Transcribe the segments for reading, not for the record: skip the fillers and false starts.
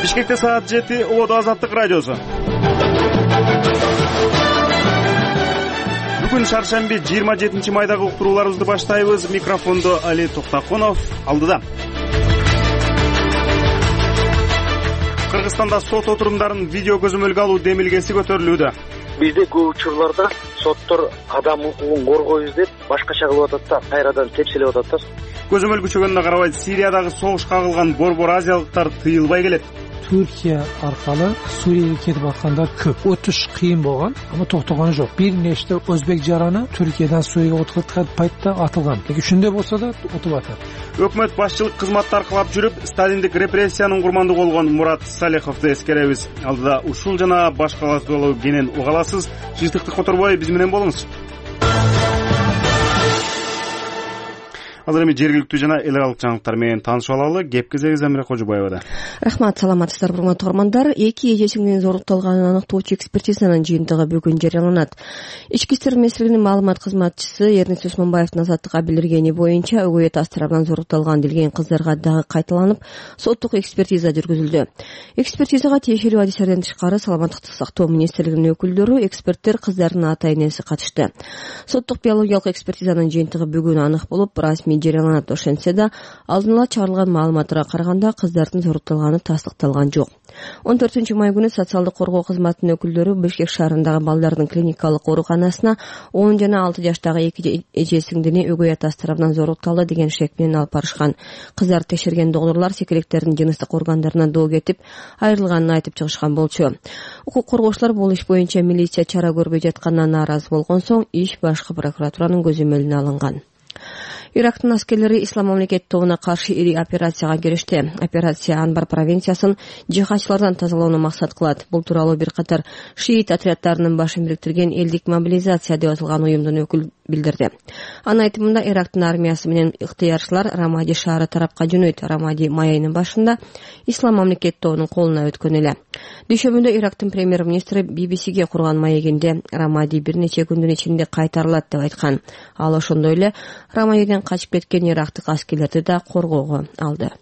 Бишкекте саат 7, Улуу Азаттык радиосу. Бүгүн шаршемби 27 майдагы уктурууларыбызды баштайбыз. Микрофондо Али Токтаконов алдыда. Кыргызстанда сот отурумдарын видео көзөмөлгө алуу демилгеси көтөрүлүүдө. Бизде көп учурларда соттор адам укугун коргойбуз деп башкача кылып атат да, кайрадан тепселеп атат да. Көзөмөл күчөгөнүнө карабай Сириядагы согушка кагылган борбор азиялыктар тыйылбай келет. Түркия аркылуу Сурияга кетип аткандар көп. Өтүш кыйын болгон, ама токтогон жок. Бир нече өзбек жараны Түркиядан Сурияга отурган пайтта атылган. Ушундай болсо да отуп атат. Өкмөт башчылык кызматты аркылап жүрүп, сталиндик репрессиянын курмандуу болгон Мурат Салиховду эскеребиз. Алдыда ушул жана башкалар тууралуу кенен уга аласыз. Жыйыртыкты которбой биз менен болуңуз. Азыр эми жергиликтүү жана эл аралык жаңылыктар менен таанышып алалы. Кеп кезеги Замира Кожобаевада. Рахмат, саламатсыздар урматтуу угармандар. Эки эжесинин зорукталганын аныктоочу экспертизанын жыйынтыгы бүгүн жарыяланат. Ички иштер министрлигинин маалымат кызматчысы Эрнест Усманбаевдин азаттыкка билдиргени боюнча өгөй атасы тарабынан зорукталган делген кыздарга дагы кайталанып соттук экспертиза жүргүзүлдү. Экспертизага тиешелүү адистерден тышкары саламаттыкты сактоо министрлигинин өкүлдөрү, эксперттер, кыздардын ата-энеси катышты. Соттук биологиялык экспертизанын жыйынтыгы бүгүн анык болуп, расмий жарыяланат. Ошентсе да, алдын ала чыгарылган маалыматтарга караганда кыздардын зорукталганы тастыкталган жок. 14 май күнү социалдык коргоо кызматынын өкүлдөрү Бишкек шаарындагы балдардын клиникалык ооруканасына 10 жана 6 жаштагы эки эже сиңдини өгөй атасы тарабынан зорукталды деген шек менен алып барышкан. Кыздар текшерген доктурлар секелектердин жыныстык органдарынан доо кетип, айрылганын айтып чыгышкан болчу. Укук коргоочулар бул иш боюнча милиция чара көрбөй жатканына нааразы болгон соң иш башкы прокуратуранын көзөмөлүнө алынган. Ирактын аскерлери Ислам мамлекет тобуна каршы ири операцияга киришти. Операция Анбар провинциясын жихадчылардан тазалоону максат кылат. Бул тууралуу бир катар шиит отряддарынын башын бириктирген элдик мобилизация деп аталган уюмдун өкүлү билдирди. Анын айтымында Ирактын армиясы менен ыктыярчылар Рамади шаары тарапка жөнөйт. Рамади май айынын башында Ислам мамлекет тобунун колуна өткөн эле. Дүйшөмбүдө Ирактын премьер-министри BBCге курган маегинде Рамади бир нече күндүн ичинде кайтарылат деп айткан. Ал ошондой эле Рамадиден качып кеткен ирактык аскерлерди да коргоого алды.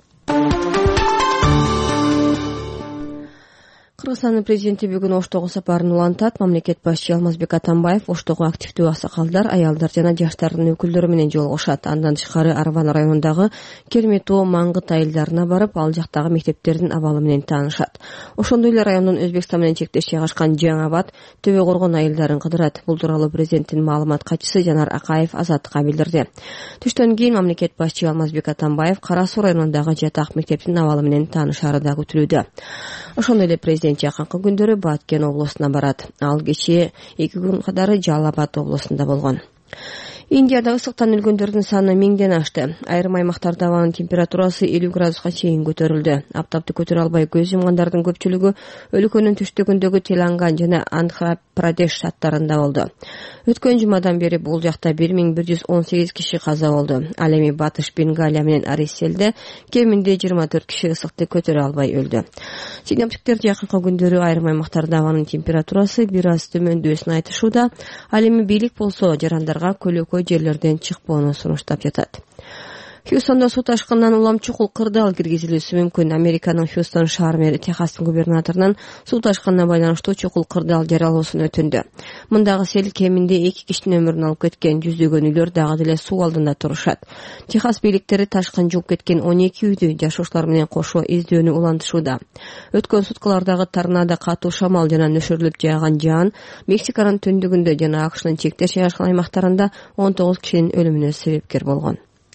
Кыргызстандын президенти бүгүн Оштогу сапарын улантат. Мамлекет башчы Алмазбек Атамбаев Оштогу активдүү аксакалдар, аялдар жана жаштардын өкүлдөрү менен жолугушат. Андан тышкары Арван районундагы Керметоо, Маңгыт айылдарына барып, ал жактагы мектептердин абалы менен таанышат. Ошондой эле райондун Өзбекстан менен чектеш жайгашкан Жаңы Абад, Төбө Коргон айылдарын кыдырат. Бул тууралуу президенттин маалымат катчысы Жанар Акаев азаттыкка билдирди. Түштөн кийин мамлекет башчы Алмазбек Атамбаев Кара Суу районундагы жатак мектептин абалы менен таанышары да күтүлүүдө. Ошондой эле президент жакынкы күндөрү Баткен облусуна барат. Ал кечээ 2 күн катары Жалал Абад облусунда болгон. Индияда ысыктан өлгөндөрдүн саны 1000ден ашты. Айрым аймактарда абанын температурасы 50 градуска чейин көтөрүлдү. Аптапты көтөрө албай көз жумгандардын көпчүлүгү өлкөнүн түштүгүндөгү Теланган жана Андхра-Прадеш штаттарында болду. Өткөн жумадан бери бул жакта 1118 киши каза болду. Ал эми Батыш Бенгалия менен Ариселде кеминде 24 киши ысыкты көтөрө албай өлдү. Синоптиктер жакынкы күндөрү айрым аймактарда абанын температурасы бир аз төмөндөсүн айтышууда. Ал эми бийлик болсо жарандарга көлөкө жерлерден чыкпоону сунуштап жатат. Хьюстонда суу ташкынынан улам чукул кырдаал киргизилүүсү мүмкүн. Американын Хьюстон шаар мэри Техастын губернаторунан суу ташкынына байланыштуу чукул кырдаал жарыялоосун өтүндү. Мындагы сел кеминде 2 кишинин өмүрүн алып кеткен, жүздөгөн үйлөр дагы деле суу алдында турушат. Техас бийликтери ташкын жууп кеткен 12 үйдү жашоочулар менен кошо издөөнү улантышууда. Өткөн суткалардагы торнадо, катуу шамал жана нөшөрлүп жааган жаан Мексиканын түндүгүндө жана АКШнын чектеш жайгашкан аймактарында 19 кишинин өлүмүнө себепкер болгон.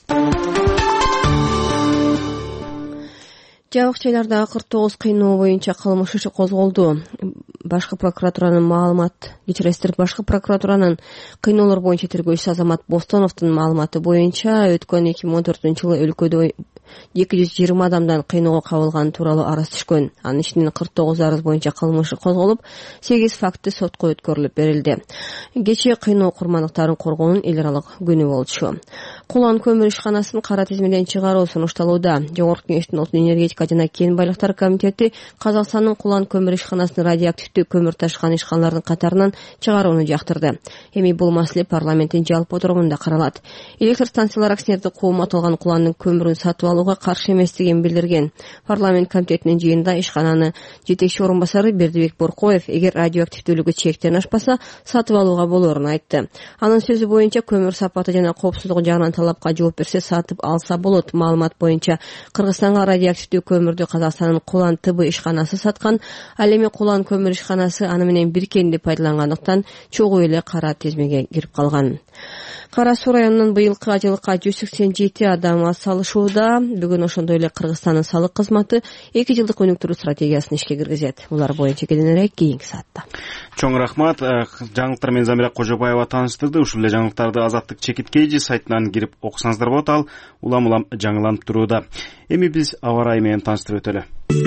Жабык жайлардагы 49 кыйноо боюнча кылмыш иши козголду. Башкы прокуратуранын башкы прокуратуранын кыйноолор боюнча тергөөчүсү Азамат Бостоновдун маалыматы боюнча өткөн 2014-жылы өлкөдө 220 адамдан кыйноого кабылган тууралуу арыз түшкөн. Анын ичинен 49 арыз боюнча кылмыш козголуп, 8 факты сотко өткөрүлүп берилди. Кечээ кыйноо курмандыктарын коргоонун эл аралык күнү болчу. Кулан көмүр ишканасын кара тизмеден чыгаруу сунушталууда. Жогорку Кеңештин Отун энергетика жана кен байлыктар комитети Казакстандын Кулан көмүр ишканасын радиоактивдүү көмүр ташкан ишканалардын катарынан чыгарууну жактырды. Эми бул маселе парламенттин жалпы отурумунда каралат. Электр станциялар акционердик коому аталган Куландын көмүрүн сатып алууга каршы эместигин билдирген. Парламент комитетинин жыйынында ишкананы жетекчи орун басары Бердибек Боркоев эгер радиоактивдүүлүгү чектен ашпаса сатып алууга болоорун айтты. Анын сөзү боюнча көмүр сапаты жана коопсуздугу жагынан талапка жооп берсе сатып алса болот. Маалымат боюнча Кыргызстанга радиоактивдүү көмүрдү Казакстандын Кулан ТБ ишканасы саткан. Ал эми Кулан көмүр ишканасы аны менен биркенди пайдалангандыктан чогуу эле кара тизмеге кирип калган. Кара Суу районунун быйылкы ажылыкка 187 адам салышууда. Бүгүн ошондой эле Кыргызстандын салык кызматы 2 жылдык өнүктүрүү стратегиясын ишке киргизет. Булар боюнча кененирээк кийинки саатта. Чоң рахмат. Жаңылыктар менен Замира Кожобаева тааныштырды. Ушул эле жаңылыктарды Азаттык чекиткейжи сайтынан кирип окусаңыздар болот. Ал улам жаңыланып турууда. Эми биз аба ырайы менен тааныштырып өтөлү.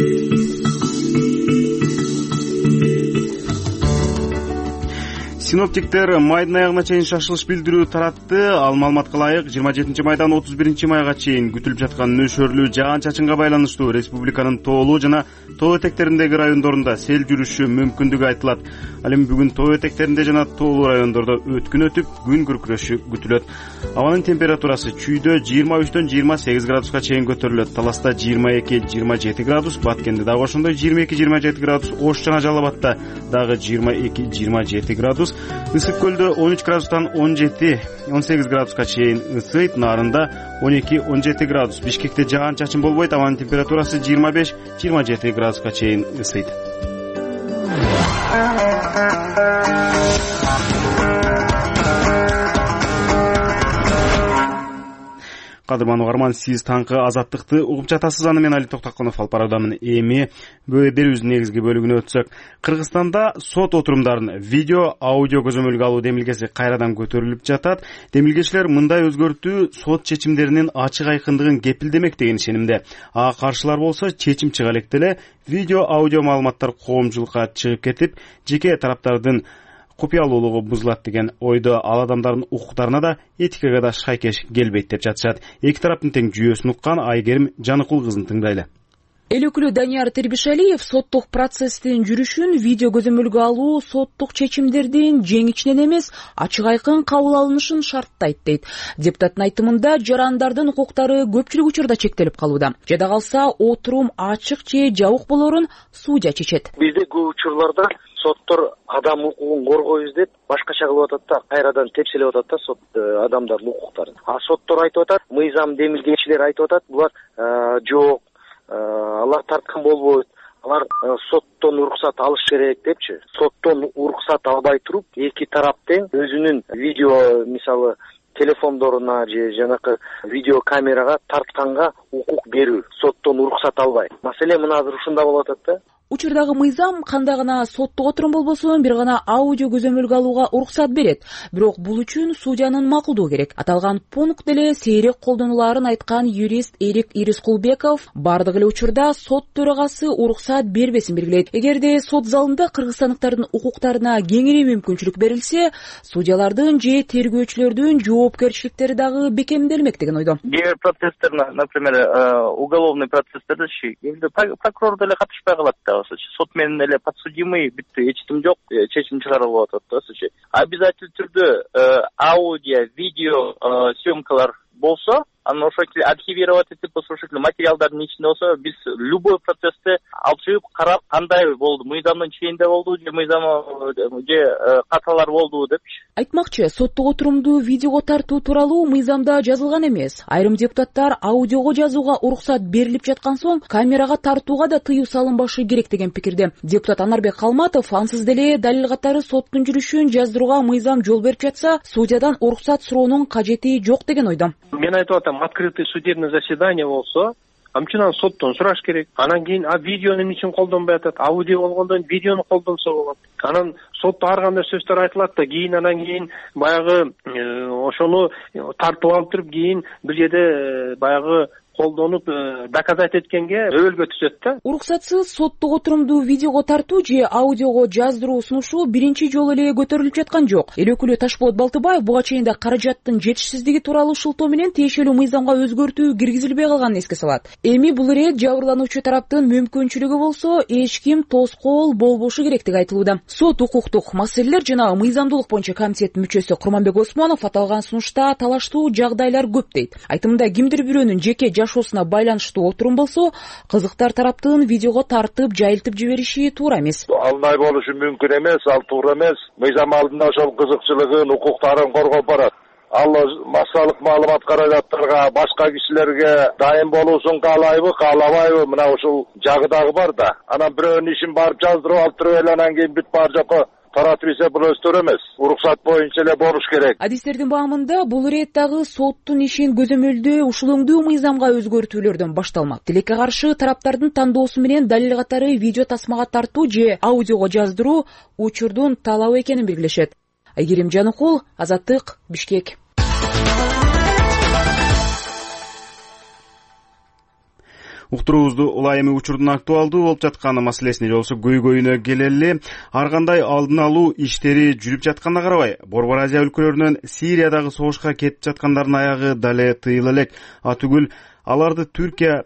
Синоптиктер майдын аягына чейин шашылыш билдирүү таратты. Ал маалыматка ылайык 27 майдан 31 майга чейин күтүлүп жаткан нөшөрлүү жаан-чачынга байланыштуу республиканын тоолуу жана тоо этектериндеги райондорунда сел жүрүшү мүмкүндүгү айтылат. Ал эми бүгүн тоо этектеринде жана тоолуу райондордо өткүн өтүп, күн күркүрөшү күтүлөт. Абанын температурасы чүйдө 23дөн 28 градуска чейин көтөрүлөт. Таласта 22-27 градус, Баткенде дагы ошондой 22-27 градус, Ош жана Жалал-Абадта дагы 22-27 градус. Ысык көлдө 13 градустан 17-18 градуска чейин ысыйт. Нарында 12-17 градус. Бишкекте жаан-чачын болбойт. Абанын температурасы 25-27 градуска чейин ысыйт. Кадырман угарман, сиз таңкы Азаттыкты угуп жатасыз. Аны мен Али Токтоконов алып баруудамын. Эми берүүбүздүн негизги бөлүгүнө өтсөк, Кыргызстанда сот отурумдарын видео, аудио көзөмөлгө алуу демилгеси кайрадан көтөрүлүп жатат. Демилгечилер мындай өзгөртүү сот чечимдеринин ачык айкындыгын кепилдемек деген ишенимде. Ага каршылар болсо чечим чыга электе эле видео, аудио маалыматтар коомчулукка чыгып кетип, жеке тараптардын купуялуулугу бузулат деген ойдо. Ал адамдардын укуктарына да этикага да шайкеш келбейт деп жатышат. Эки тараптын тең жүйөсүн уккан Айгерим Жаныкул кызын тыңдайлы. Эл өкүлү Данияр Тербишалиев соттук процесстин жүрүшүн видео көзөмөлгө алуу соттук чечимдердин жеңичинен эмес, ачык айкын кабыл алынышын шарттайт дейт. Депутаттын айтымында жарандардын укуктары көпчүлүк учурда чектелип калууда. Жада калса отурум ачык же жабык болоорун судья чечет. Бизде көп учурларда соттор адам укугун коргойбуз деп башкача кылып атат да, кайрадан тепселеп атат да сот адамдардын укуктарын. А соттор айтып атат, мыйзам демилгечилер айтып атат, булар жок, алар тарткан болбойт, алар соттон уруксат алыш керек депчи. Соттон уруксат албай туруп, эки тарап тең өзүнүн видео, мисалы телефондоруна же жанакы видео камерага тартканга укук берүү, соттон уруксат албай. Маселе мына азыр ушунда болуп атат да. Учурдагы мыйзам кандай гана соттук отурум болбосун бир гана аудио көзөмөлгө алууга уруксат берет. Бирок бул үчүн судьянын макулдугу керек. Аталган пункт деле сейрек колдонулаарын айткан юрист Эрик Ирискулбеков бардык эле учурда сот төрагасы уруксат бербесин белгилейт. Эгерде сот залында кыргызстандыктардын укуктарына кеңири мүмкүнчүлүк берилсе, судьялардын же тергөөчүлөрдүн жоопкерчиликтери дагы бекемделмек деген ойдо. Кээ процесстер, например, уголовный процесстерде прокурор деле катышпай калат да. Сот менен эле подсудимый бүттү, эчтим жок, чечим чыгарылып атат да. Обязательно түрдө аудио, видео съемкалар болсо, аны ошентип архивировать этип, ошентип материалдардын ичинде болсо, биз любой процессте алып карап, кандай болду, мыйзамдын чегинде болду же же каталар болду деп. Айтмакчы, соттук отурумду видеого тартуу тууралуу мыйзамда жазылган эмес. Айрым депутаттар аудиого жазууга уруксат берилип жаткан соң, камерага тартууга да тыюу салынбашы керек деген пикирде. Депутат Анарбек Калматов ансыз деле далил катары соттун жүрүшүн жаздырууга мыйзам жол берип жатса, судьядан уруксат суроонун кажети жок деген ойдо. Мен айтып атам, открытый судебный заседание болсо, амчынан соттон сураш керек. Анан кийин видеону үчүн колдонбой атат, аудио болгондон видеону колдонсо болот. Анан сотто ар кандай сөздөр айтылат да, анан кийин баягы ошону тартып алып туруп, кийин бир жерде баягы колдонуп доказать эткенге өбөлгө түзөт да. Уруксатсыз соттук отурумду видеого тартуу же аудиого жаздыруу сунушу биринчи жолу эле көтөрүлүп жаткан жок. Эл өкүлү Ташболот Балтыбаев буга чейин да каражаттын жетишсиздиги тууралуу шылтоо менен тиешелүү мыйзамга өзгөртүү киргизилбей калганын эске салат. Эми бул ирет жабырлануучу тараптын мүмкүнчүлүгү болсо, эч ким тоскоол болбошу керектиги айтылууда. Сот укуктук улуттук маселелер жана мыйзамдуулук боюнча комитеттин мүчөсү Курманбек Осмонов аталган сунушта талаштуу жагдайлар көп дейт. Айтымында кимдир бирөөнүн жеке жашоосуна байланыштуу отурум болсо, кызыктар тараптын видеого тартып, жайылтып жибериши туура эмес. Алдай болушу мүмкүн эмес, ал туура эмес. Мыйзам алдында ошол кызыкчылыгын, укуктарын коргоп барат. Ал массалык маалымат каражаттарга, башка кишилерге дайым болуусун каалайбы, каалабайбы, мына ушул жагы дагы бар да. Анан бирөөнүн ишин барып жаздырып алып туруп эле анан кийин бүт баары жакка таратып ийсе бул өстөр эмес. Уруксат боюнча эле болуш керек. Адистердин баамында бул ирет дагы соттун ишин көзөмөлдөө, ушулуңдуу мыйзамга өзгөртүүлөрдөн башталмак. Тилекке каршы тараптардын тандоосу менен далил катары видео тасмага тартуу же аудиого жаздыруу учурдун талабы экенин белгилешет. Айгерим Жаныкул, Азаттык, Бишкек. Уктуруубузду улайымы учурдун актуалдуу болуп жатканы маселесине жолсо көйгөйүнө келели. Ар кандай алдын алуу иштери жүрүп жатканына карабай, Борбор Азия өлкөлөрүнөн Сириядагы согушка кетип жаткандардын аягы дале тыйыла элек. Атүгүл аларды Түркия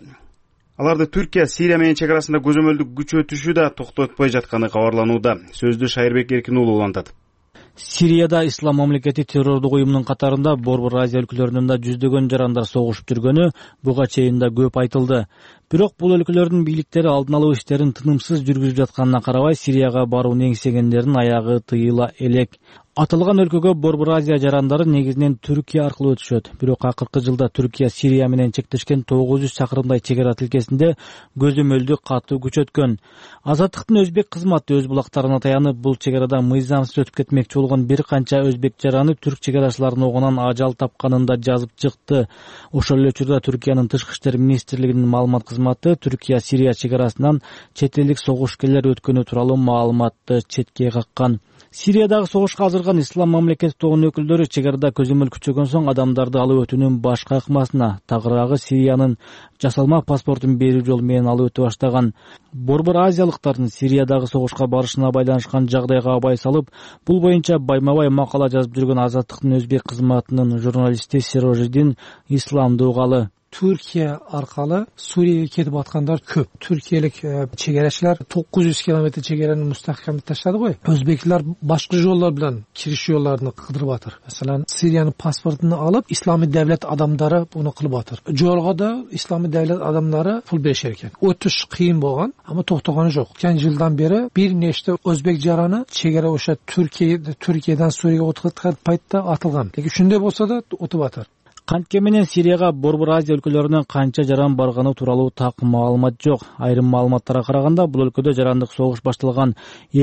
Сирия менен чек арасында көзөмөлдүк күчөтүшү да токтотпой жатканы кабарланууда. Сөздү Шайырбек Эркин уулу улантат. Сирияда ислам мамлекети террордук уюмунун катарында Борбор Азия өлкөлөрүнөн да жүздөгөн жарандар согушуп жүргөнү буга чейин да көп айтылды. Бирок бул өлкөлөрдүн бийликтери алдын алуу иштерин тынымсыз жүргүзүп жатканына карабай, Сирияга барууну эңсегендердин аягы тыйыла элек. Аталган өлкөгө Борбор Азия жарандары негизинен Түркия аркылуу өтүшөт. Бирок акыркы жылда Түркия Сирия менен чектешкен 900 чакырымдай чек ара тилкесинде көзөмөлдү катуу күчөткөн. Азаттыктын өзбек кызматы өз булактарына таянып, бул чек арада мыйзамсыз өтүп кетмекчи болгон бир канча өзбек жараны түрк чек арачыларынын огунан ажал тапканын да жазып чыкты. Ошол эле учурда Түркиянын тышкы иштер министрлигинин маалымат кызматы Түркия Сирия чек арасынан чет элдик согушкерлер өткөнү тууралуу маалыматты четке каккан. Сириядагы согушка азырган ислам мамлекети тобунун өкүлдөрү чек арада көзөмөл күчөгөн соң адамдарды алып өтүүнүн башка ыкмасына, тагыраагы Сириянын жасалма паспортун берүү жолу менен алып өтө баштаган. Борбор азиялыктардын Сириядагы согушка барышына байланышкан жагдайга абай салып, бул боюнча байма-бай макала жазып жүргөн Азаттыктын өзбек кызматынын журналисти Сирожидин Исламды угалы. Türkiye аркылуу Сурияга кетип аткандар көп. Түркиялык чегарачылар 900 километр чегараны мустахкамдап таштады го. Өзбеклер башка жоллор менен кириш жолларын кыдырып атыр. Маселен, Сириянын паспортун алып, исламий devlet адамдары буну кылып атыр. Жолго да исламий devlet адамдары пул беришер экен. Өтүш кыйын болгон, ама токтогону жок. Өткөн жылдан бери бир нече өзбек жараны чегара ошо Түркиядан Сурияга өткөн пайтта атылган. Лек ушундай болсо да өтүп атыр. Кантке менен Сирияга Борбор Азия өлкөлөрүнөн канча жаран барганы тууралуу так маалымат жок. Айрым маалыматтарга караганда, бул өлкөдө жарандык согуш башталган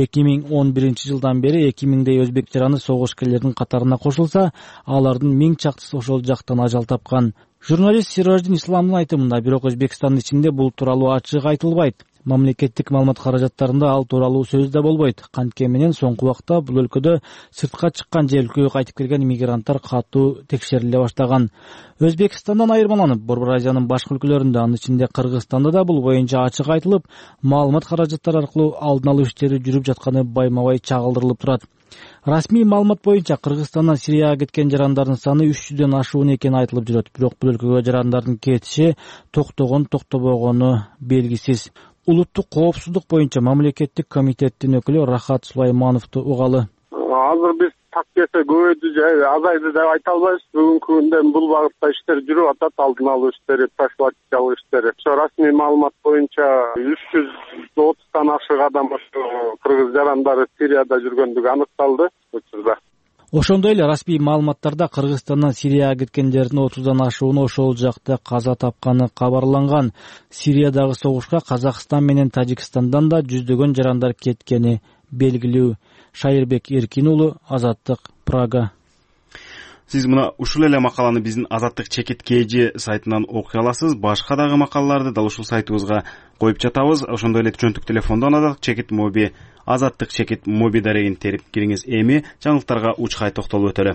2011-жылдан бери 2000дей өзбек жараны согушкерлердин катарына кошулса, алардын 1000 чактысы ошол жактан ажал тапкан. Журналист Сирождин Исламдын айтымында, бирок Өзбекстандын ичинде бул тууралуу ачык айтылбайт. Мамлекеттик маалымат каражаттарында ал тууралуу сөз да болбойт. Кантке менен соңку убакта бул өлкөдө сыртка чыккан же өлкөгө кайтып келген мигранттар катуу текшериле баштаган. Өзбекстандан айырмаланып, Борбор Азиянын башка өлкөлөрүндө, анын ичинде Кыргызстанда да бул боюнча ачык айтылып, маалымат каражаттары аркылуу алдын алуу иштери жүрүп жатканы байма-бай чагылдырылып турат. Расмий маалымат боюнча Кыргызстандан Сирияга кеткен жарандардын саны 300дөн ашуун экени айтылып жүрөт. Бирок бул өлкөгө жарандардын кетиши токтобогону белгисиз. Улуттук коопсуздук боюнча мамлекеттик комитеттин өкүлү Рахат Сулаймановду угалы. Азыр биз так кесе көбөйдү же азайды деп айта албайбыз. Бүгүнкү күндө бул багытта иштер жүрүп атат, алдын алуу иштери, профилактикалык иштери. Ошо расмий маалымат боюнча 330тан ашык адам кыргыз жарандары Сирияда жүргөндүгү аныкталды учурда. Ошондой эле расмий маалыматтарда Кыргызстандан Сирияга кеткендердин 30дан ашууну ошол жакта каза тапканы кабарланган. Сириядагы согушка Казакстан менен Тажикстандан да жүздөгөн жарандар кеткени белгилүү. Шайырбек Эркин уулу, Азаттык, Прага. Сиз мына ушул эле макаланы биздин Азаттык чекит KG сайтынан окуй аласыз. Башка дагы макалаларды дал ушул сайтыбызга коюп жатабыз. Ошондой эле чөнтүк телефондон Азаттык чекит моби, Азаттык чекит моби дарегин терип кириңиз. Эми жаңылыктарга учкай токтолуп өтөлү.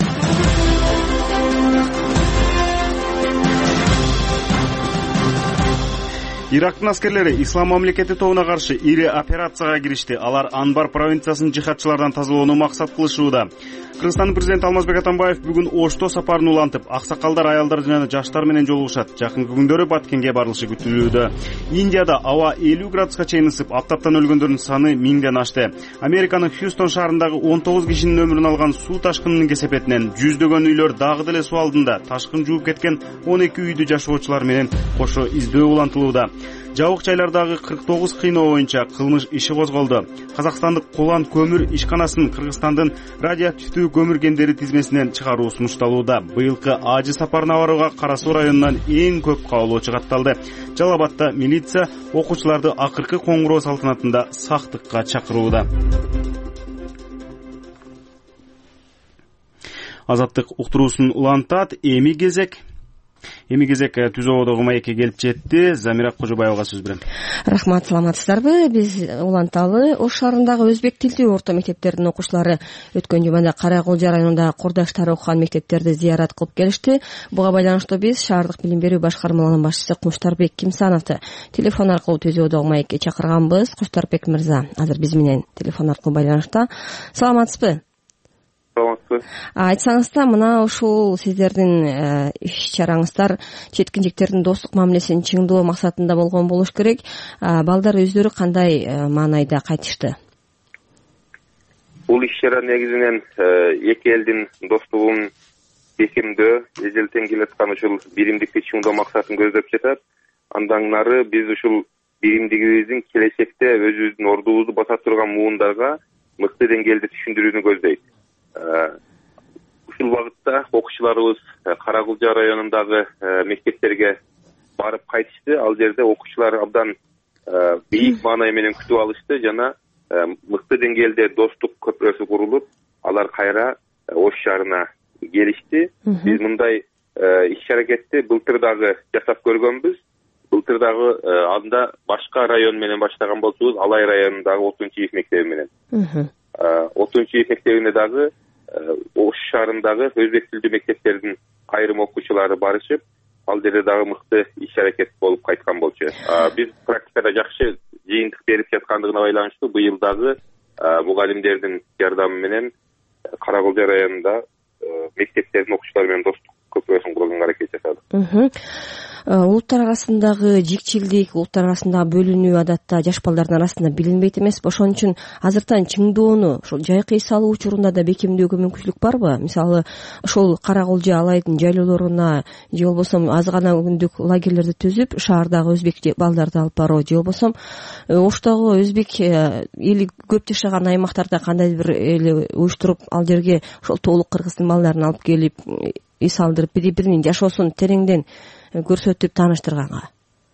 Ирактын аскерлери Ислам мамлекети тобуна каршы ири операцияга киришти. Алар Анбар провинциясын жихадчылардан тазалоону максат кылышууда. Кыргызстандын президенти Алмазбек Атамбаев бүгүн Ошто сапарын улантып, аксакалдар, аялдар жана жаштар менен жолугушат. Жакынкы күндөрү Баткенге барылышы күтүлүүдө. Индияда аба 50 градуска чейин ысып, аптаптан өлгөндөрдүн саны 1000ден ашты. Американын Хьюстон шаарындагы 19 кишинин өмүрүн алган суу ташкынынын кесепетинен жүздөгөн үйлөр дагы деле суу алдында. Ташкын жууп кеткен 12 үйдү жашоочулар менен кошо издөө улантылууда. Жабык жайлардагы 49 кыйноо боюнча кылмыш иши козголду. Казакстандык Кулан көмүр ишканасын Кыргызстандын радиоактивдүү көмүр кендери тизмесинен чыгаруу сунушталууда. Быйылкы ажы сапарына барууга Кара Суу районунан эң көп каалоочу катталды. Жалал Абадда милиция окуучуларды акыркы коңгуроо салтанатында сактыкка чакырууда. Азаттык уктуруусун улантат. Эми кезек Түз ободогу маекке келип жетти. Замира Кожобаевага сөз берем. Рахмат, саламатсыздарбы? Биз уланталы Ош шаарындагы өзбек тилдүү орто мектептердин окуучулары өткөн жумада Караколжо районундагы курдаштары окуган мектептерди зыярат кылып келишти. Буга байланыштуу биз шаардык билим берүү башкармаларынын башчысы Куштарбек Кимсановду телефон аркылуу Түз ободогу маекке чакырганбыз. Куштарбек мырза, азыр биз менен телефон аркылуу байланышта. Саламатсызбы? Айтсаңыз да, мына ушул сиздердин иш чараңыздар четкинчектердин достук мамилесин чыңдоо максатында болгон болуш керек. Балдар өздөрү кандай маанайда кайтышты? Бул иш чара негизинен эки элдин достугун бекемдөө, эжелтен келаткан ушул биримдикти чыңдоо максатын көздөп жатат. Андан нары биз ушул биримдигибиздин келечекте өзүбүздүн ордубузду баса турган муундарга мыкты деңгээлде түшүндүрүүнү көздөйт. Ушул багытта окуучуларыбыз Караколжо районундагы мектептерге барып кайтышты. Ал жерде окуучулар абдан бийик маанай менен күтүп алышты жана мыкты деңгээлде достук көпүрөсү курулуп, алар кайра Ош шаарына келишти. Биз мындай иш-аракетти былтыр дагы жасап көргөнбүз. Былтыр дагы анда башка район менен баштаган болчубуз, Алай районундагы Отунчиев мектеби менен. Отунчиев мектебине дагы Ош шаарындагы өзбек тилдүү мектептердин айрым окуучулары барышып, ал жерде дагы мыкты иш-аракет болуп кайткан болчу. Биз практикада жакшы жыйынтык берип жаткандыгына байланыштуу быйыл дагы мугалимдердин жардамы менен Караколжо районунда мектептердин окуучулары менен достук көпүрөсүн курууга аракет жасадык. Улуттар арасындагы жикчилдик, улуттар арасындагы бөлүнүү адатта жаш балдардын арасында билинбейт эмес. Ошон үчүн азыртан чыңдоону ошол жайкы эс алуу учурунда да бекемдөөгө мүмкүнчүлүк барбы? Мисалы, ошол Караколжо, Алайдын жайлоолоруна же болбосо аз гана күндүк лагерлерди түзүп, шаардагы өзбек балдарды алып баруу же болбосо Оштогу өзбек эли көп жашаган аймактарда кандайдыр бир эли уюштуруп, ал жерге ошол толук кыргыздын балдарын алып келип, эс алдырып, бири-биринин жашоосун тереңден көрсөтүп тааныштырганга.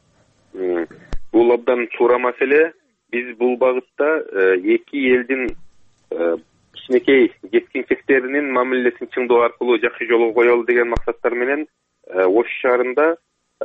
Бул абдан туура маселе. Биз бул багытта эки элдин кичинекей жеткинчектеринин мамилесин чыңдоо аркылуу жакшы жолго коелу деген максаттар менен Ош шаарында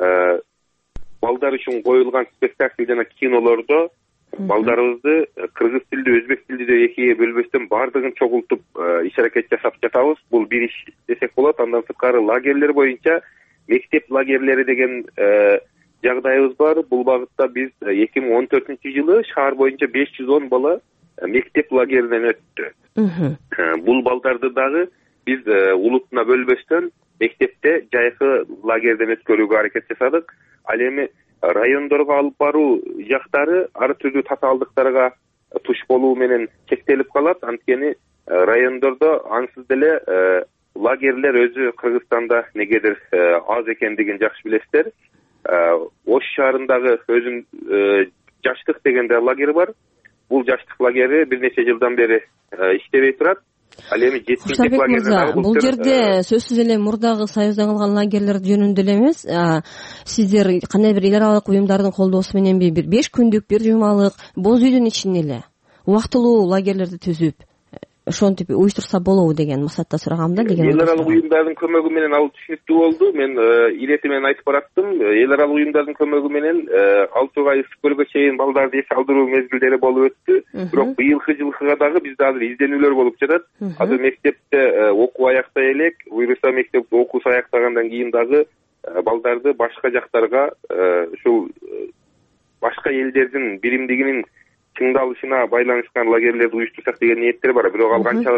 балдар үчүн коюлган спектакль жана кинолордо балдарыбызды кыргыз тилдүү, өзбек тилдүү экиге бөлбөстөн баардыгын чогултуп иш-аракет жасап жатабыз. Бул бир иш десек болот. Андан сырткары лагерлер боюнча мектеп лагерлери деген жагдайыбыз бар. Бул багытта биз 2014-жылы шаар боюнча 510 бала мектеп лагеринен өттү. Бул балдарды дагы биз улутуна бөлбөстөн мектепте жайкы лагерден өткөрүүгө аракет жасадык. Ал эми райондорго алып баруу жактары ар түрдүү татаалдыктарга туш болуу менен чектелип калат. Анткени райондордо ансыз деле лагерлер өзү Кыргызстанда негедир аз экендигин жакшы билесиздер. Ош шаарындагы өзүм жаштык деген да лагер бар. Бул жаштык лагери бир нече жылдан бери иштебей турат. Ал эми жеткинчек лагеринде бул жерде сөзсүз эле мурдагы союздан калган лагерлер жөнүндө эле эмес. Сиздер кандай бир эл аралык уюмдардын колдоосу мененби бир 5 күндүк, бир жумалык боз үйдүн ичинде эле убактылуу лагерлерди түзүп ошентип уюштурса болобу деген максатта сурагам да. Эл аралык уюмдардын көмөгү менен ал түшүнүктүү болду. Мен ирети менен айтып бараттым. Эл аралык уюмдардын көмөгү менен 6 ай ысык көлгө чейин балдарды эс алдыруу мезгилдери болуп өттү. Бирок быйылкы жылкыга дагы бизде азыр изденүүлөр болуп жатат. Азыр мектепте окуу аяктай элек, буюрса мектепте окуусу аяктагандан кийин дагы балдарды башка жактарга ушул башка элдердин биримдигинин чыңдалышына байланышкан лагерлерди уюштурсак деген ниеттер бар. Бирок ал канчалык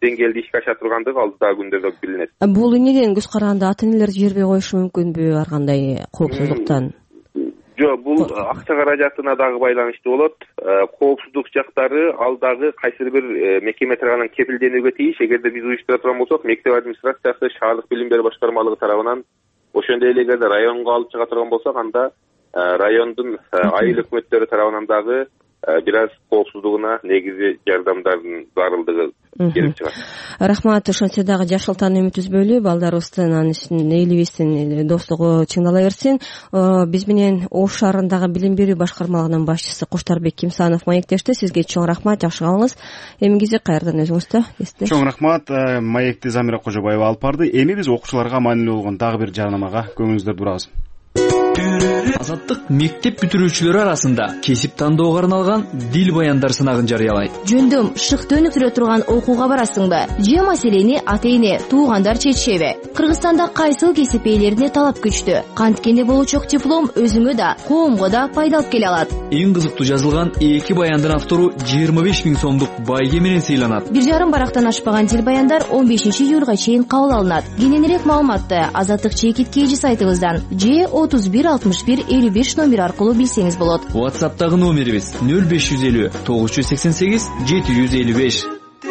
деңгээлде ишке аша тургандыгы алдыдагы күндөрдө билинет. Бул эмнеден көз караганда ата энелер жибербей коюшу мүмкүнбү ар кандай коопсуздуктан? Жок, бул акча каражатына дагы байланыштуу болот. Коопсуздук жактары ал дагы кайсыр бир мекеме тарабынан кепилденүүгө тийиш. Эгерде биз уюштура турган болсок, мектеп администрациясы, шаардык билим берүү башкармалыгы тарабынан, ошондой эле эгерде районго алып чыга турган болсок, анда райондун айыл өкмөттөрү тарабынан дагы бир аз коопсуздугуна негизи жардамдардын зарылдыгы келип чыгат. Рахмат. Ошентсе дагы жашылтан үмүт үзбөйлү, балдарыбыздын элибиздин достугу чыңдала берсин. Биз менен Ош шаарындагы билим берүү башкармалыгынын башчысы Куштарбек Кимсанов маектешти. Сизге чоң рахмат, жакшы калыңыз. Эмгизи кайрадан өзүңүздө кесте. Чоң рахмат. Маекти Замира Кожобаева алып барды. Эми биз окуучуларга маанилүү болгон дагы бир жарнамага көңүлүңүздөрдү бурабыз. Азаттык мектеп бүтүрүүчүлөрү арасында кесип тандоого арналган дил баяндар сынагын жарыялайт. Жөндөм шыкты өнүктүрө турган окууга барасыңбы? Же маселени ата-эне, туугандар чечишеби? Кыргызстанда кайсыл кесип ээлерине талап күчтүү? Канткенде болучок диплом өзүңө да, коомго да пайда алып келе алат. Эң кызыктуу жазылган 2 баяндын автору 25 000 сомдук байге менен сыйланат. 1,5 барактан ашпаган дил баяндар 15 июлга чейин кабыл алынат. Кененирээк маалыматты Азаттык чекиткейжи сайтыбыздан же 31 61 55 номер аркылуу билсеңиз болот. WhatsApp'тагы номерибиз 0550 988 755.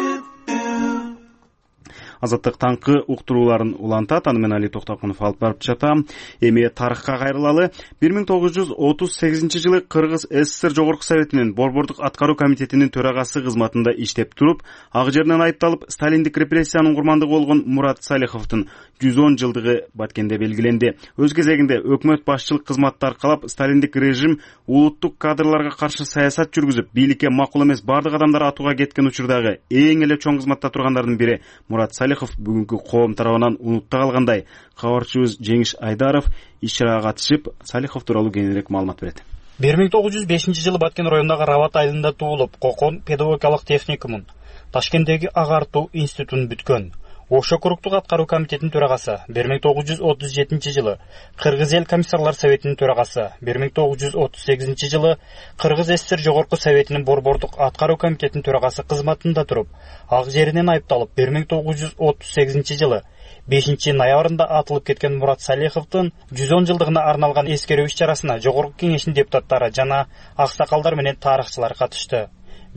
Азаттык таңкы уктурууларын улантат. Аны мен Али Токтокунов алып барып жатам. Эми тарыхка кайрылалы. 1938 жылы Кыргыз СССР Жогорку Советинин Борбордук аткаруу комитетинин төрагасы кызматында иштеп туруп, ак жерден айыпталып, сталиндик репрессиянын курмандыгы болгон Мурат Салиховдун 110 жылдыгы Баткенде белгиленди. Өз кезегинде өкмөт башчылык кызматты аркалап, сталиндик режим улуттук кадрларга каршы саясат жүргүзүп, бийликке макул эмес бардык адамдар атууга кеткен учурдагы эң эле чоң кызматта тургандардын бири Мурат Салихов бүгүнкү коом тарабынан унутта калгандай. Кабарчыбыз Жеңиш Айдаров иш-чарага катышып, Салихов тууралуу кеңирээк маалымат берет. 1905 жылы Баткен районундагы Рабат айылында туулуп, Кокон педагогикалык техникумун, Ташкенттеги агартуу институтун бүткөн. Ош округдук аткаруу комитетинин төрагасы 1937 жылы, Кыргыз эл комиссарлар советинин төрагасы 1938 жылы, Кыргыз СССР Жогорку Советинин борбордук аткаруу комитетинин төрагасы кызматында туруп, ак жеринен айыпталып 1938 жылы 5 ноябрында атылып кеткен Мурат Салиховдун 110 жылдыгына арналган эскерүү иш-чарасына Жогорку кеңештин депутаттары жана аксакалдар менен тарыхчылар катышты.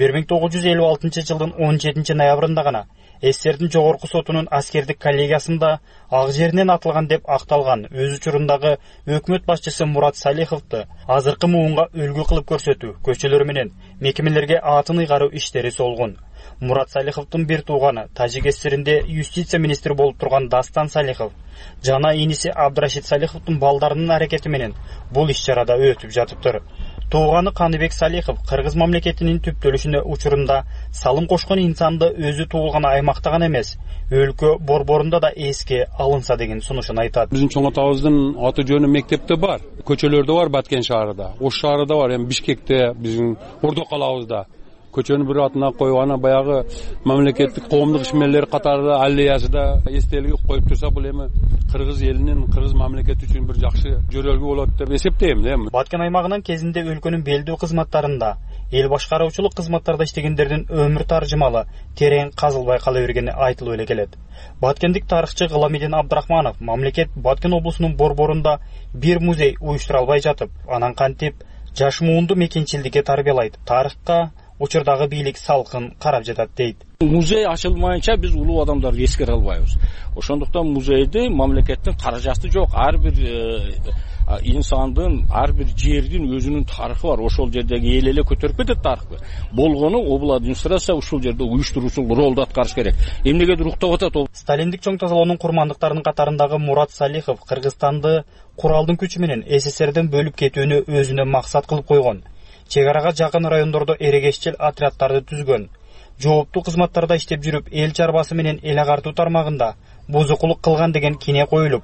1956 жылдын 17 ноябрында гана СССРдин Жогорку сотунун аскердик коллегиясында ак жеринен атылган деп акталган өз учурундагы өкмөт башчысы Мурат Салиховду азыркы муунга үлгү кылып көрсөтүү, көчөлөр менен мекемелерге атын ыйгаруу иштери солгун. Мурат Салиховдун бир тууганы Тажик СССРинде юстиция министри болуп турган Дастан Салихов жана иниси Абдрашид Салиховдун балдарынын аракети менен бул иш-чарада өтүп жатыптыр. Тууганы Каныбек Салихов Кыргыз мамлекетинин түптөлүшүнө учурунда салым кошкон инсанды өзү туулган аймакта гана эмес, өлкө борборунда да эске алынса деген сунушун айтат. Биздин чоң атабыздын аты жөнү мектепте бар, көчөлөрдө бар, Баткен шаарында, Ош шаарында бар, эми Бишкекте, биздин Ордо калабызда. Көчөнү бир атына коюп, ана баягы мамлекеттик коомдук ишмерлер катары аллеясында эстелик коюп турса, бул эми Кыргыз элинин, Кыргыз мамлекети үчүн бир жакшы жөрөлгү болот деп эсептейм, эми. Баткен аймагынын кезинде өлкөнүн белдүү кызматтарында, эл башкаруучулук кызматтарда иштегендердин өмүр таржымалы терең казылбай кала бергени айтылып эле келет. Баткендик тарыхчы Гыламидин Абдрахманов мамлекет Баткен облусунун борборунда бир музей уюштура албай жатып, анан кантип жаш муунду мекенчилдикке тарбиялайт, тарыхка учурдагы бийлик салкын карап жатат дейт. Музей ачылмайынча биз улуу адамдарды эскере албайбыз. Ошондуктан музейде мамлекеттин каражаты жок. Ар бир инсандын, ар бир жердин өзүнүн тарыхы бар. Ошол жердеги эл эле көтөрүп кетет тарыхты. Болгону обул администрация ушул жерде уюштуруучу ролду аткарыш керек. Эмнегедир уктап атат ол. Сталиндик чоң тазалоонун курмандыктарынын катарындагы Мурат Салихов Кыргызстанды куралдын күчү менен СССРден бөлүп кетүүнү өзүнө максат кылып койгон. Чек арага жакын райондордо эрегешчил отряддарды түзгөн. Жооптуу кызматтарда иштеп жүрүп, эл чарбасы менен эл агартуу тармагында бузукулук кылган деген кине коюлуп,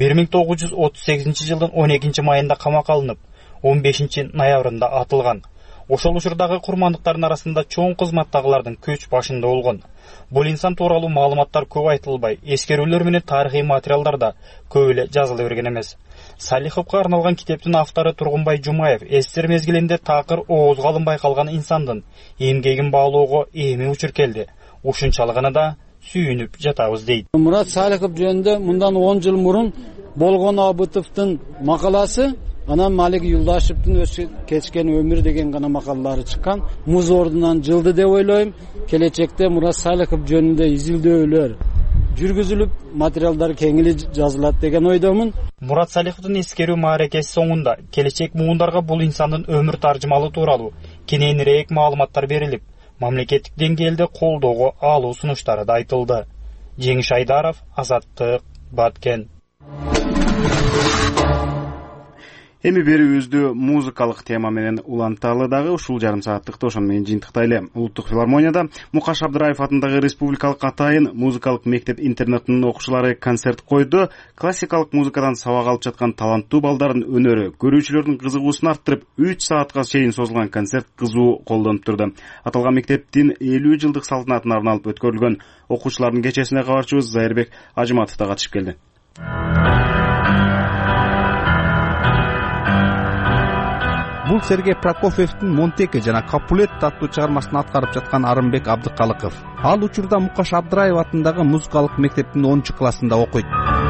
1938 жылдын 12 майында камакка алынып, 15 ноябрында атылган. Ошол учурдагы курмандыктардын арасында чоң кызматтагылардын көч башында болгон. Бул инсан тууралуу маалыматтар көп айтылбай, эскерүүлөр менен тарыхый материалдарда көп эле жазыла берген эмес. Салиховго арналган китептин автору Тургунбай Жумаев СССР мезгилинде такыр оозго алынбай калган инсандын эмгегин баалоого эми учур келди. Ушунчалыгына да сүйүнүп жатабыз дейт. Мурат Салихов жөнүндө мындан 10 жыл мурун болгон Абытовдун макаласы, анан Малик Юлдашевдин кечкен өмүр деген гана макалалары чыккан. Муз ордунан жылды деп ойлойм. Келечекте Мурат Салихов жөнүндө изилдөөлөр жүргүзүлүп, материалдар кеңири жазылат деген ойдомун. Мурат Салиховдун эскерүү мааракеси соңунда келечек муундарга бул инсандын өмүр таржымалы тууралуу кененирээк маалыматтар берилип, мамлекеттик деңгээлде колдоого алуу сунуштары да айтылды. Жеңиш Айдаров, Азаттык, Баткен. Эми берүүбүздү музыкалык тема менен уланталы дагы ушул жарым сааттыкты ошону менен жыйынтыктайлы. Улуттук филармонияда Мукаш Абдыраев атындагы республикалык атайын музыкалык мектеп-интернатынын окуучулары концерт койду. Классикалык музыкадан сабак алып жаткан таланттуу балдардын өнөрү көрүүчүлөрдүн кызыгуусун арттырып, 3 саатка чейин созулган концерт кызуу колдонуп турду. Аталган мектептин 50 жылдык салтанатына арналып өткөрүлгөн окуучулардын кечесине кабарчыбыз Зайырбек Ажыматов да катышып келди. Бул Сергей Прокофьевдин Монтеке жана Капулет аттуу чыгармасын аткарып жаткан Арымбек Абдыкалыков. Ал учурда Мукаш Абдыраев атындагы музыкалык мектептин 10-классында окуйт.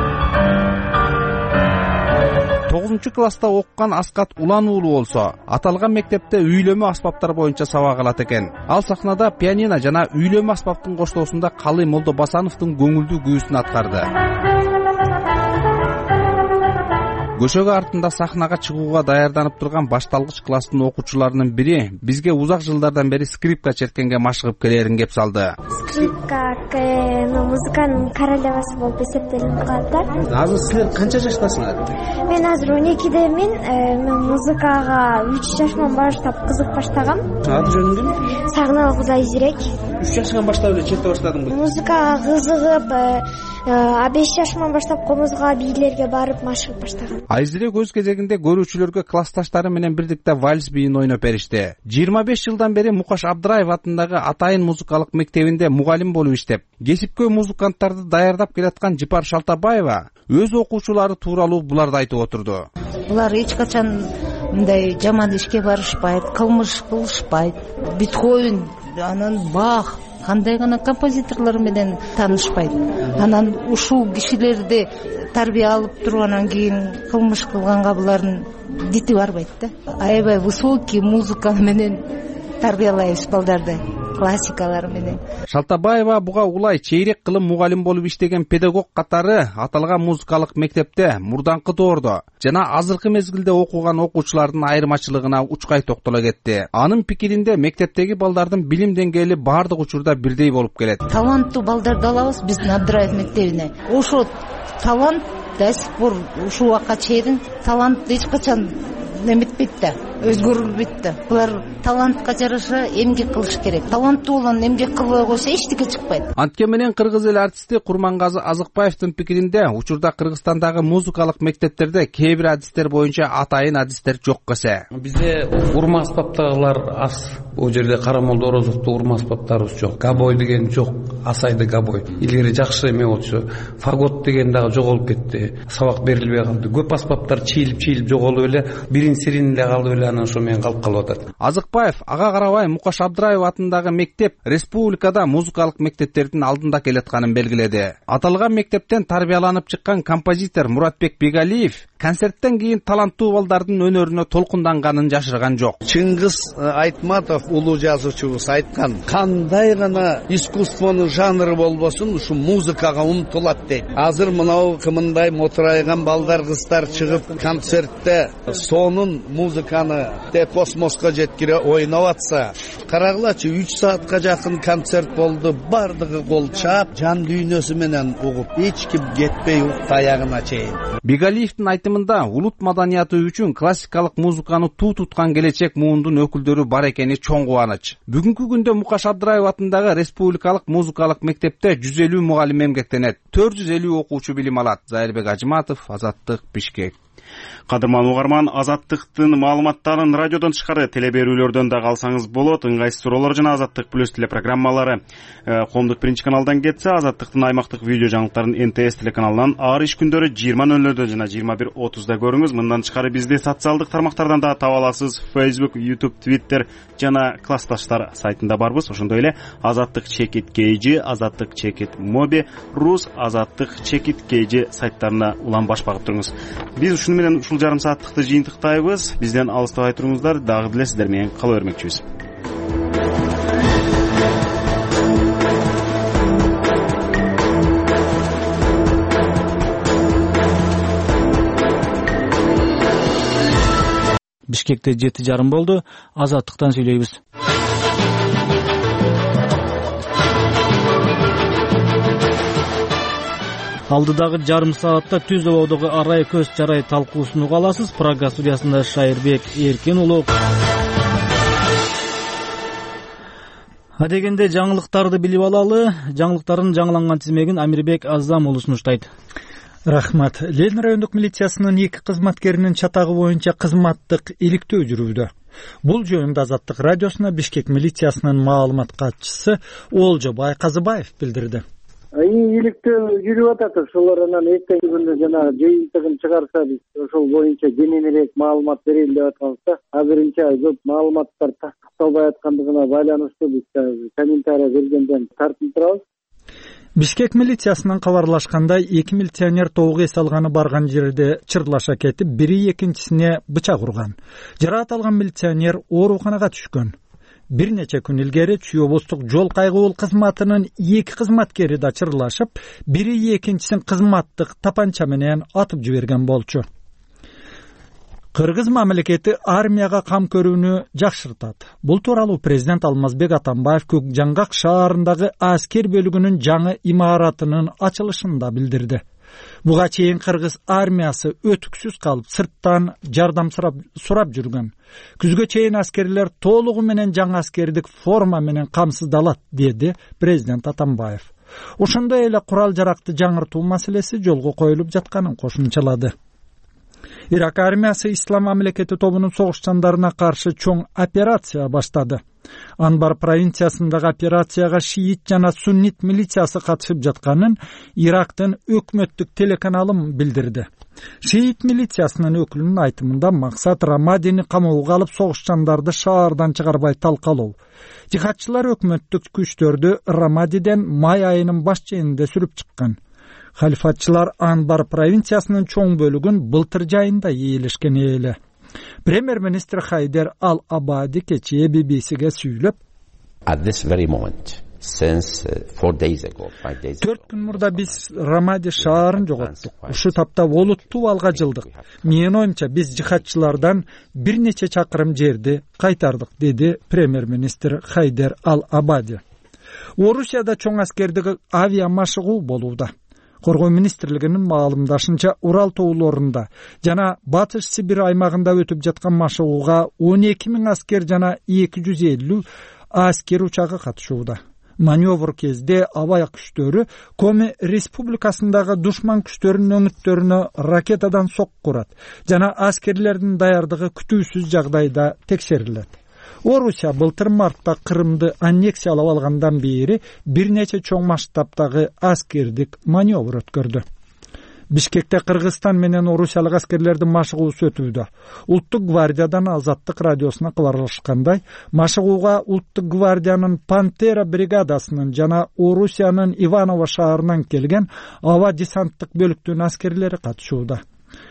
9-класста окуган Аскат Улан уулу болсо, аталган мектепте үйлөмө аспаптар боюнча сабак алат экен. Ал сахнада пианино жана үйлөмө аспаптын коштоосунда Калый Молдобасановдун көңүлдүү күүсүн аткарды. Көшөгө артында сахнага чыгууга даярданып турган башталгыч класстын окуучуларынын бири бизге узак жылдардан бери скрипка черткенге машыгып келерин кеп салды. Скрипка музыканын королевасы болуп эсептелип калат да. Азыр силер канча жаштасыңар? Мен азыр 12-демин. Мен музыкага 3 жашыман баштап кызык баштагам. Аты жөнүң ким? Сагынал Кызайзирек. 3 жашынан баштап эле черте баштадыңбы? Музыкага кызыгып, 5 жашыман баштап комузга, бийлерге барып машыгып баштагам. Айзирек өз кезегинде көрүүчүлөргө классташтары менен бирдикте вальс бийин ойноп беришти. 25 жылдан бери Мукаш Абдыраев атындагы атайын музыкалык мектебинде мугалим болуп иштеп, кесипкөй музыканттарды даярдап келаткан Жипар Шалтабаева өз окуучулары тууралуу буларды айтып отурду. Булар эч качан мындай жаман ишке барышпайт, кылмыш кылышпайт. Бетховен, анан Бах, кандай гана композиторлор менен таанышпайт. Анан ушул кишилерди тарбия алып тургандан кийин кылмыш кылганга булардын дити барбайт да. Аябай высокий музыка менен тарбиялайбыз балдарды, классикалар менен. Шалтабаева буга улай чейрек кылым мугалим болуп иштеген педагог катары аталган музыкалык мектепте мурданкы доордо жана азыркы мезгилде окуган окуучулардын айырмачылыгына учкай токтоло кетти. Анын пикиринде мектептеги балдардын билим деңгээли баардык учурда бирдей болуп келет. Таланттуу балдарды алабыз биздин Абдыраев мектебине. Ошо талант до сих пор ушул убакка чейин талант эч качан неметпейт да, өзгөрүлбөйт да. Булар талантка жараша эмгек кылыш керек. Таланттуу болгон эмгек кылбай койсо эчтеке чыкпайт. Антке менен кыргыз эл артисти Курмангазы Азыкбаевдин пикиринде учурда Кыргызстандагы музыкалык мектептерде кээ бир адистер боюнча атайын адистер жок эсе. Бизде урма аспаптагылар аз. Бул жерде Карамолдо Орозовдун урма аспаптарыбыз жок. Габой деген жок, асайды габой. Илгери жакшы эме болчу. Фагот деген дагы жоголуп кетти. Сабак берилбей калды. Көп аспаптар чийилип жоголуп эле сирин эле калып эле анан ошо менен калып атат. Азыкбаев ага карабай Мукаш Абдыраев атындагы мектеп республикада музыкалык мектептердин алдында келатканын белгиледи. Аталган мектептен тарбияланып чыккан композитор Муратбек Бегалиев концерттен кийин таланттуу балдардын өнөрүнө толкунданганын жашырган жок. Чыңгыз Айтматов улуу жазуучубуз айткан, кандай гана искусствонун жанры болбосун, ушу музыкага умтулат дейт. Азыр мынау кымындай мотурайган балдар кыздар чыгып концертте сонун музыканы космоско жеткире ойноп атса, карагылачы 3 саатка жакын концерт болду, бардыгы кол чаап, жан дүйнөсү менен угуп, эч ким кетпей укту аягына чейин. Бегалиевдин айтымында улут маданияты үчүн классикалык музыканы туу туткан келечек муундун өкүлдөрү бар экени чоң кубаныч. Бүгүнкү күндө Мукаш Абдыраев атындагы республикалык музыкалык мектепте 150 мугалим эмгектенет, 450 окуучу билим алат. Зайырбек Ажыматов, Азаттык, Бишкек. Кадырман угарман, Азаттыктын маалыматтарын радиодон тышкары теле берүүлөрдөн да алсаңыз болот. Ыңгайсыз суроолор жана Азаттык плюс телепрограммалары. Коомдук биринчи каналдан кетсе, Азаттыктын аймактык видео жаңылыктарын НТС телеканалынан ар иш күндөрү 20:00 жана 21:30 көрүңүз. Мындан тышкары бизди социалдык тармактардан да таба аласыз. Facebook, YouTube, Twitter жана классташтар сайтында барбыз. Ошондой эле Азаттык чекит KG, Азаттык чекит Моби, Рус Азаттык чекит KG сайттарына уланбаш багып туруңуз. Биз ушуну менен ушул жарым сааттыкты жыйынтыктайбыз. Бизден алыстабай туруңуздар. Дагы деле сиздер менен кала бермекчибиз. Бишкекте 7:30 болду. Азаттыктан сүйлөйбүз. Алдыдагы жарым саатта түз абадагы арай көз чарай талкуусун уга аласыз. Прага студиясында Шайырбек Эркин уулу. Адегенде жаңылыктарды билип алалы. Жаңылыктардын жаңыланган тизмегин Амирбек Азам уулу сунуштайт. Рахмат. Ленин райондук милициясынын 2 кызматкеринин чатагы боюнча кызматтык иликтөө жүрүүдө. Бул жөнүндө Азаттык радиосуна Бишкек милициясынын маалымат катчысы Олжо Байказыбаев билдирди. Иликтөө жүрүп атат. Ошолор анан эртеңки күнү жана жыйынтыгын чыгарса биз ошол боюнча кененирээк маалымат берели деп атканбызда, азырынча көп маалыматтар такталбай аткандыгына байланыштуу биз комментарий бергенден тартынып турабыз. Бишкек милициясынан кабарлашкандай, 2 милиционер тоого эс алганы барган жерде чырлаша кетип, бири экинчисине бычак урган. Жараат алган милиционер ооруканага түшкөн. Бир нече күн илгери Чүй облустук жол кайгуул кызматынын 2 кызматкери да чырлашып, бири экинчисин кызматтык тапанча менен атып жиберген болчу. Кыргыз мамлекети армияга кам көрүүнү жакшыртат. Бул тууралуу президент Алмазбек Атамбаев Көк Жаңгак шаарындагы аскер бөлүгүнүн жаңы имаратынын ачылышында билдирди. Буга чейин кыргыз армиясы өтүксүз калып, сырттан жардам сурап жүргөн. Күзгө чейин аскерлер толугу менен жаңы аскердик форма менен камсыздалат, деди президент Атамбаев. Ошондой эле курал жаракты жаңыртуу маселеси жолго коюлуп жатканын кошумчалады. Ирак армиясы Ислам мамлекети тобунун согушчандарына каршы чоң операция баштады. Анбар провинциясындагы операцияга шиит жана суннит милициясы катышып жатканын Ирактын өкмөттүк телеканалы билдирди. Шиит милициясынын өкүлүнүн айтымында максат Рамадини камоого алып согушчандарды шаардан чыгарбай талкалоо. Жихадчылар өкмөттүк күчтөрдү Рамадиден май айынын баш ченинде сүрүп чыккан. Халифатчылар Анбар провинциясынын чоң бөлүгүн былтыр жайында ээлешкен эле. Премьер-министр Хайдер Ал-Абади кечээ BBC-ге сүйлөп, At this very moment, since 4 days ago, 5 days ago, 4 күн мурда биз Рамади шаарын жоготтук. Ушу тапта олуттуу алга жылдык. Менин оюмча биз жихадчылардан бир нече чакырым жерди кайтардык, деди премьер-министр Хайдер Ал-Абади. Орусияда чоң аскердик авиа машыгуу болууда. Коргоо министрлигинин маалымдашынча Урал тоолорунда жана Батыш Сибир аймагында өтүп жаткан машыгууга 12.000 аскер жана 250 аскер учагы катышууда. Маневр кезде аба күчтөрү Коми республикасындагы душман күчтөрүнүн өңүттөрүнө ракетадан сокку урат жана аскерлердин даярдыгы күтүүсүз жагдайда текшерилет. Орусия былтыр мартта Крымды аннексиялап алгандан бери бир нече чоң масштабтагы аскердик маневр өткөрдү. Бишкекте Кыргызстан менен орусиялык аскерлердин машыгуусу өтүүдө. Улуттук гвардиядан Азаттык радиосуна кабарлашкандай, машыгууга Улуттук гвардиянын Пантера бригадасынын жана Орусиянын Иваново шаарынан келген аба десанттык бөлүктүн аскерлери катышууда.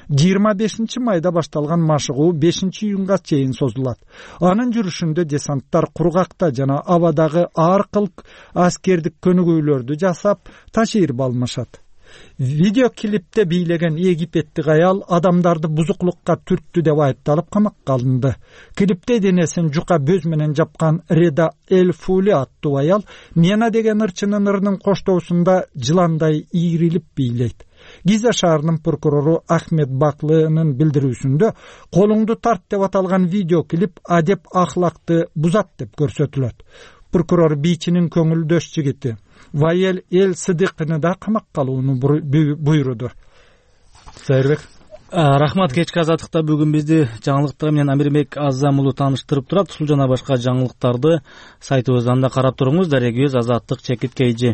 25 майда башталган машыгуу 5 июнга чейин созулат. Анын жүрүшүндө десанттар кургакта жана абадагы ар кыл аскердик көнүгүүлөрдү жасап, ташыйып алмашат. Видеоклипте бийлеген Египеттик аял адамдарды бузуклукка түрттү деп айыпталып камакка алынды. Клипте денесин жука бөз менен жапкан Реда Эль-Фули аттуу аял Мена деген ырчынын ырынын коштоосунда жыландай ийрилип бийлейт. Гиза шаарынын прокурору Ахмед Баклынын билдирүүсүндө колуңду тарт деп аталган видеоклип адеп ахлакты бузат деп көрсөтүлөт. Прокурор бийчинин көңүлдөш жигити Ваел Эл Сыдыкыны да камакка алууну буйруду. Сайырбек. Рахмат. Кечки азаттыкта бүгүн бизди жаңылыктар менен Амирбек Азам уулу тааныштырып турат. Ушул жана башка жаңылыктарды сайтыбыздан да карап туруңуз. Дарегибиз Азаттык _KG.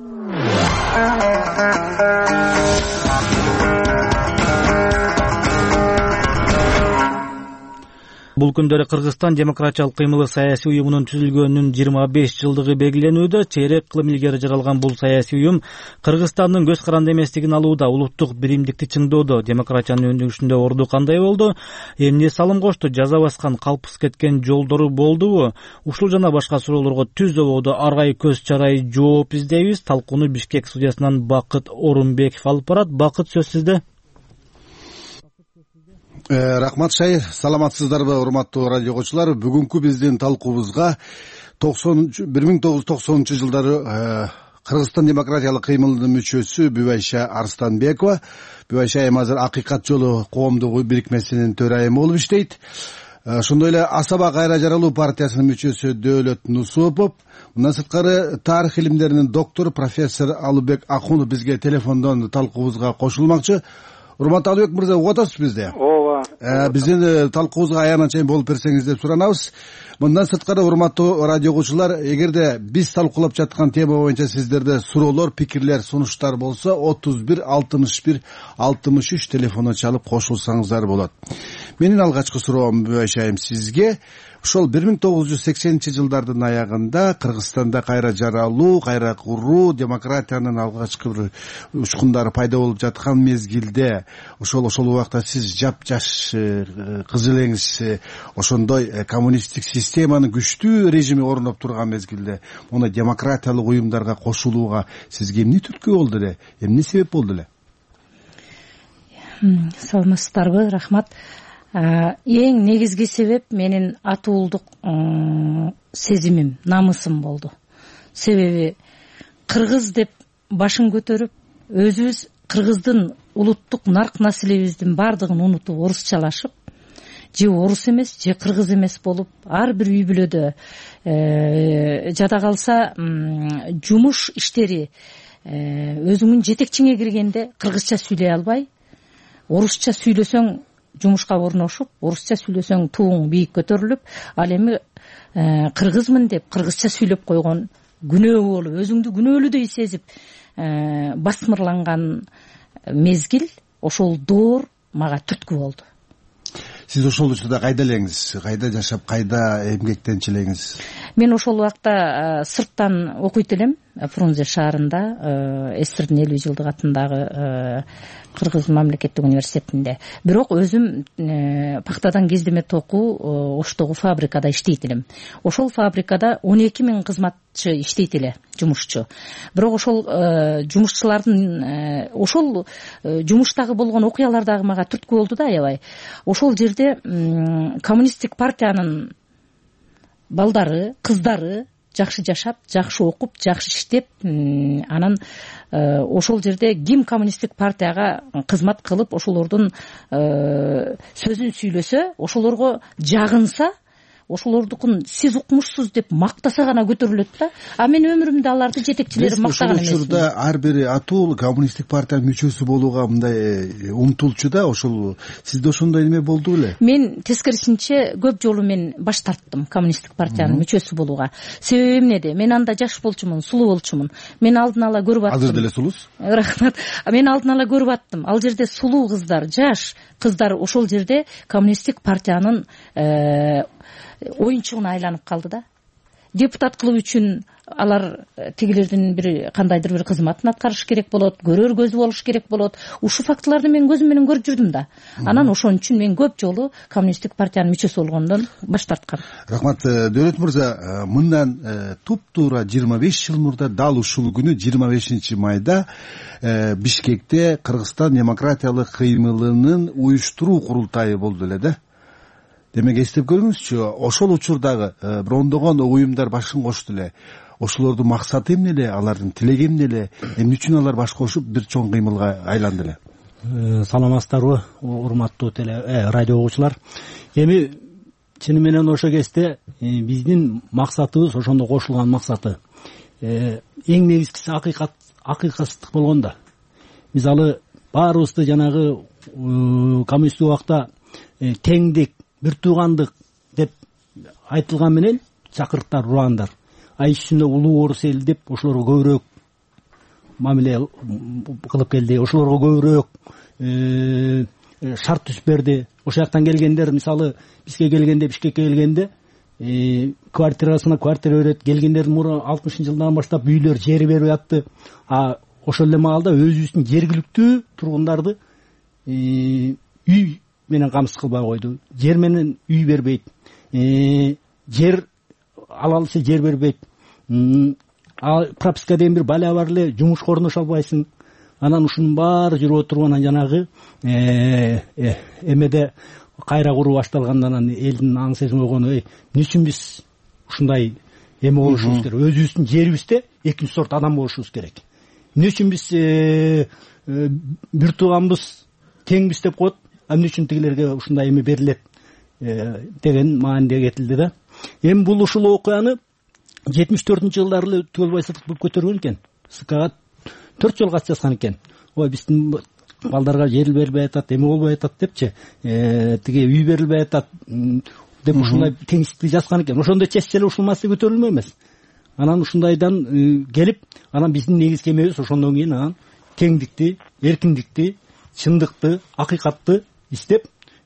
Бул күндөрү Кыргызстан демократиялык кыймылы саясий уюмунун түзүлгөнүнүн 25 жылдыгы белгиленүүдө. Чейрек кылым илгери жаралган бул саясий уюм Кыргызстандын көз каранды эместигин алууда, улуттук биримдикти чыңдоодо, демократиянын өндүрүшүндө орду кандай болду? Эмне салым кошту? Жаза баскан, калпсыз кеткен жолдору болдубу? Ушул жана башка суроолорго түз ободо аргай көз чарай жооп издейбиз. Талкууну Бишкек студиясынан Бакыт Орунбеков алып барат. Бакыт, сөз сизде. Рахмат Шайыр, саламатсыздарбы урматтуу радио окуучулар. Бүгүнкү биздин талкуубузга 1990 жылдары Кыргызстан демократиялык кыймылынын мүчөсү Бүбайша Арстанбекова, Бүбайша эми азыр Акыйкат жолу коомдук бирикмесинин төрайымы болуп иштейт. Ошондой эле Асаба кайра жаралуу партиясынын мүчөсү Дөөлөт Нусупов, мындан сырткары тарых илимдеринин доктору профессор Алыбек Акунов бизге телефондон талкуубузга кошулмакчы. Урматтуу Алыбек мырза, угуп атасыз бизди? Ооба. Биздин талкуубузга аянат чейин болуп берсеңиз деп суранабыз. Мындан сырткары урматтуу радио окуучулар, эгерде биз талкуулап жаткан тема боюнча сиздерде суроолор, пикирлер, сунуштар болсо 31 61 63 телефону чалып кошулсаңыздар болот. Менин алгачкы суроом Бүбайшайым сизге. Ошол 1980 жылдардын аягында Кыргызстанда кайра жаралуу, кайра куруу, демократиянын алгачкы бир учкундары пайда болуп жаткан мезгилде, ошол убакта сиз жапжаш кыз элеңиз, ошондой коммунисттик системанын күчтүү режими орноп турган мезгилде муну демократиялык уюмдарга кошулууга сизге эмне түрткү болду эле? Эмне себеп болду эле? Саламатсыздарбы? Рахмат. Эң негизги себеп менин атуулдук сезимим, намысым болду. Себеби кыргыз деп башын көтөрүп, өзүбүз кыргыздын улуттук нарк населебиздин бардыгын унутуп, орусчалашып, же орус эмес, же кыргыз эмес болуп, ар бир үй бүлөдө жада калса жумуш иштери өзүңүн жетекчиңе киргенде кыргызча сүйлөй албай, орусча сүйлөсөң жумушка орношуп, орусча сүйлөсөң тууң бийик көтөрүлүп, ал эми кыргызмын деп кыргызча сүйлөп койгон күнөө болуп, өзүңдү күнөөлүүдөй сезип басмырланган мезгил, ошол доор мага түрткү болду. Сиз ошол учурда кайда элеңиз? Кайда жашап, кайда эмгектенчү элеңиз? Мен ошол убакта сырттан окуйт элем, Фрунзе шаарында, СССРдин 50 жылдык атындагы Кыргыз мамлекеттик университетинде. Бирок өзүм пактадан кездеме токуу Оштогу фабрикада иштейт элем. Ошол фабрикада 12 000 кызматчы иштейт эле, жумушчу. Бирок ошол жумушчулардын ошол жумуштагы болгон окуялар дагы мага түрткү болду да, аябай. Ошол жерде коммунисттик партиянын балдары, кыздары жакшы жашап, жакшы окуп, жакшы иштеп, анан ошол жерде ким коммунисттик партияга кызмат кылып, ошолордун сөзүн сүйлөсө, ошолорго жагынса, ошолордукун сиз укмушсуз деп мактаса гана көтөрүлөт да. А мен өмүрүмдө аларды жетекчилери мактаган эмесмин. Ошол учурда ар бир атуу коммунисттик партиянын мүчөсү болууга мындай умтулчу да, ошол сизде ошондой неме болду беле? Мен тескерисинче көп жолу мен баш тарттым коммунисттик партиянын мүчөсү болууга. Себеби эмнеде? Мен анда жаш болчумун, сулуу болчумун. Мен алдын ала көрүп аттым. Азыр деле сулуусуз? Рахмат. Мен алдын ала көрүп аттым. Ал жерде сулуу кыздар, жаш кыздар ошол жерде коммунисттик партиянын оюнчугуна айланып калды да. Депутат кылуу үчүн алар тигилердин бир кандайдыр бир кызматын аткарыш керек болот, көрөр көзү болуш керек болот. Ушул фактыларды мен көзүм менен көрүп жүрдүм да. Анан ошон үчүн мен көп жолу коммунисттик партиянын мүчөсү болгондон баш тарткам. Рахмат. Дөөлөт мырза, мындан туп-туура 25 жыл мурда, дал ушул күнү 25 майда Бишкекте Кыргызстан демократиялык кыймылынын уюштуруу курултайы болду эле да. Демек эстеп көрүңүзчү, ошол учурдагы бир ондогон уюмдар башын кошту эле. Ошолордун максаты эмне эле, алардын тилеги эмне эле, эмне үчүн алар баш кошуп бир чоң кыймылга айланды эле? Саламатсыздарбы, урматтуу радио угуучулар. Эми чыны менен ошол кезде биздин максатыбыз ошондо кошулган максаты. Эң негизгиси акыйкатсыздык болгон да. Биз алы баарыбызды жанагы коммунисттик убакта теңдик, бир туугандык деп айтылган менен чакырыктар, урагандар ич үстүндө улуу орус эл деп ошолорго көбүрөөк мамиле кылып келди, ошолорго көбүрөөк шарт түзүп берди. Ошол жактан келгендер мисалы бизге келгенде, Бишкекке келгенде квартирасына квартира берет, келгендердин мурун 60-жылдан баштап үйлөр, жери берип атты. Ошол эле маалда өзүбүздүн жергиликтүү тургундарды үй менен камсыз кылбай койду. Жер менен үй бербейт. Жер алалысы жер бербейт. Прописка деген бир баля бар эле, жумушка орношо албайсың. Анан ушунун баары жүрүп отургандан жанагы эмеде кайра куруу башталганда анан элдин аң сезим койгону, эмне үчүн биз ушундай эме болушубуз керек? Өзүбүздүн жерибизде экинчи сорт адам болушубуз керек. Эмне үчүн биз бир тууганбыз, теңбиз деп коет, эмне үчүн тигилерге ушундай эме берилет деген мааниде кетилди да. Эми бул ушул окуяны 74-жылдары эле Түгөл Байсыртык бул көтөргөн экен. СКга 4 жолу кат жазган экен. Ой, биздин балдарга жер берилбей атат, эме болбой атат депчи, тиги үй берилбей атат деп ушундай теңсиздикти жазган экен. Ошондо чечсе эле ушул маселе көтөрүлмөй эмес. Анан ушундайдан келип, анан биздин негизги эмебиз ошондон кийин анан теңдикти, эркиндикти, чындыкты, акыйкатты издеп,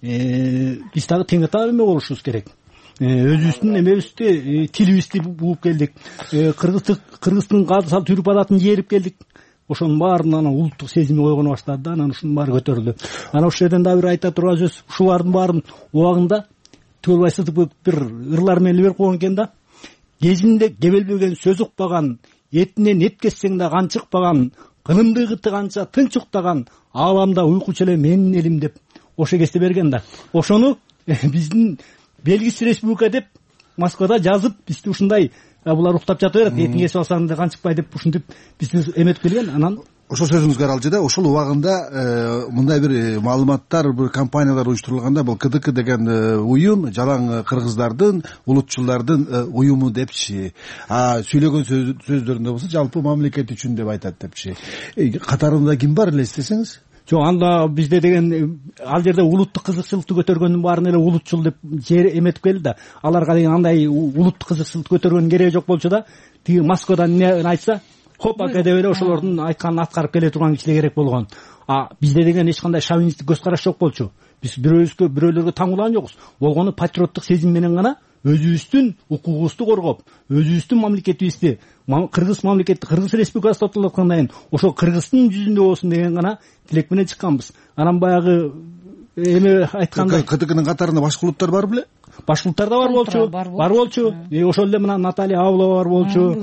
биз дагы тең ата эме болушубуз керек. Өзүбүздүн эмебизди, тилибизди бууп келдик. Кыргыздын калдысал түрүп адатын жээрип келдик. Ошонун баарына анан улуттук сезими койгоно баштады да, анан ушунун баары көтөрүлдү. Анан ушул жерден дагы бир айта турган сөз, ушулардын баарын убагында Түгөл Байсыртык бир ырлар менен берип койгон экен да. Кезинде кебелбеген сөз укпаган, этинен эт кессең да кан чыкпаган, кынымды тыганча тынч уктаган, ааламда уйкучу эле менин элим деп ошо кезде берген да. Ошону биздин белгисиз республика деп Москвада жазып, бизди ушундай булар уктап жата берет, этин кесип алсаң да кан чыкпай деп ушинтип бизди эметип келген. Анан ошол сөзүңүзгө аралжы да, ошол убагында мындай бир маалыматтар, бир компаниялар уюштурулганда, бул КДК деген уюм жалаң кыргыздардын, улутчулардын уюму депчи, сүйлөгөн сөздөрүндө болсо жалпы мамлекет үчүн деп айтат депчи. Катарында ким бар эле эстесеңиз? Жок, анда бизде деген ал жерде улуттук кызыкчылыкты көтөргөндүн баарын эле улутчул деп жер эметип келди да. Аларга деген андай улуттук кызыкчылыкты көтөргөндүн кереги жок болчу да. Тиги Москвадан эмне айтса, хоп аке деп эле ошолордун айтканын аткарып келе турган кишилер керек болгон. Бизде деген эч кандай шовинисттик көз караш жок болчу. Биз бирөөлөргө таңуулган жокпуз. Болгону патриоттук сезим менен гана өзүбүздүн укугубузду коргоп, өзүбүздүн мамлекетибизди, Кыргыз мамлекети, Кыргыз республикасы топтолуп аткандан кийин ошол Кыргыздын жүзүндө болсун деген гана тилек менен чыкканбыз. Анан баягы эме айткандай КДКнын катарында башка улуттар бар беле? Башка улуттар да бар болчу. Ошол эле мына Наталья Аулова бар болчу.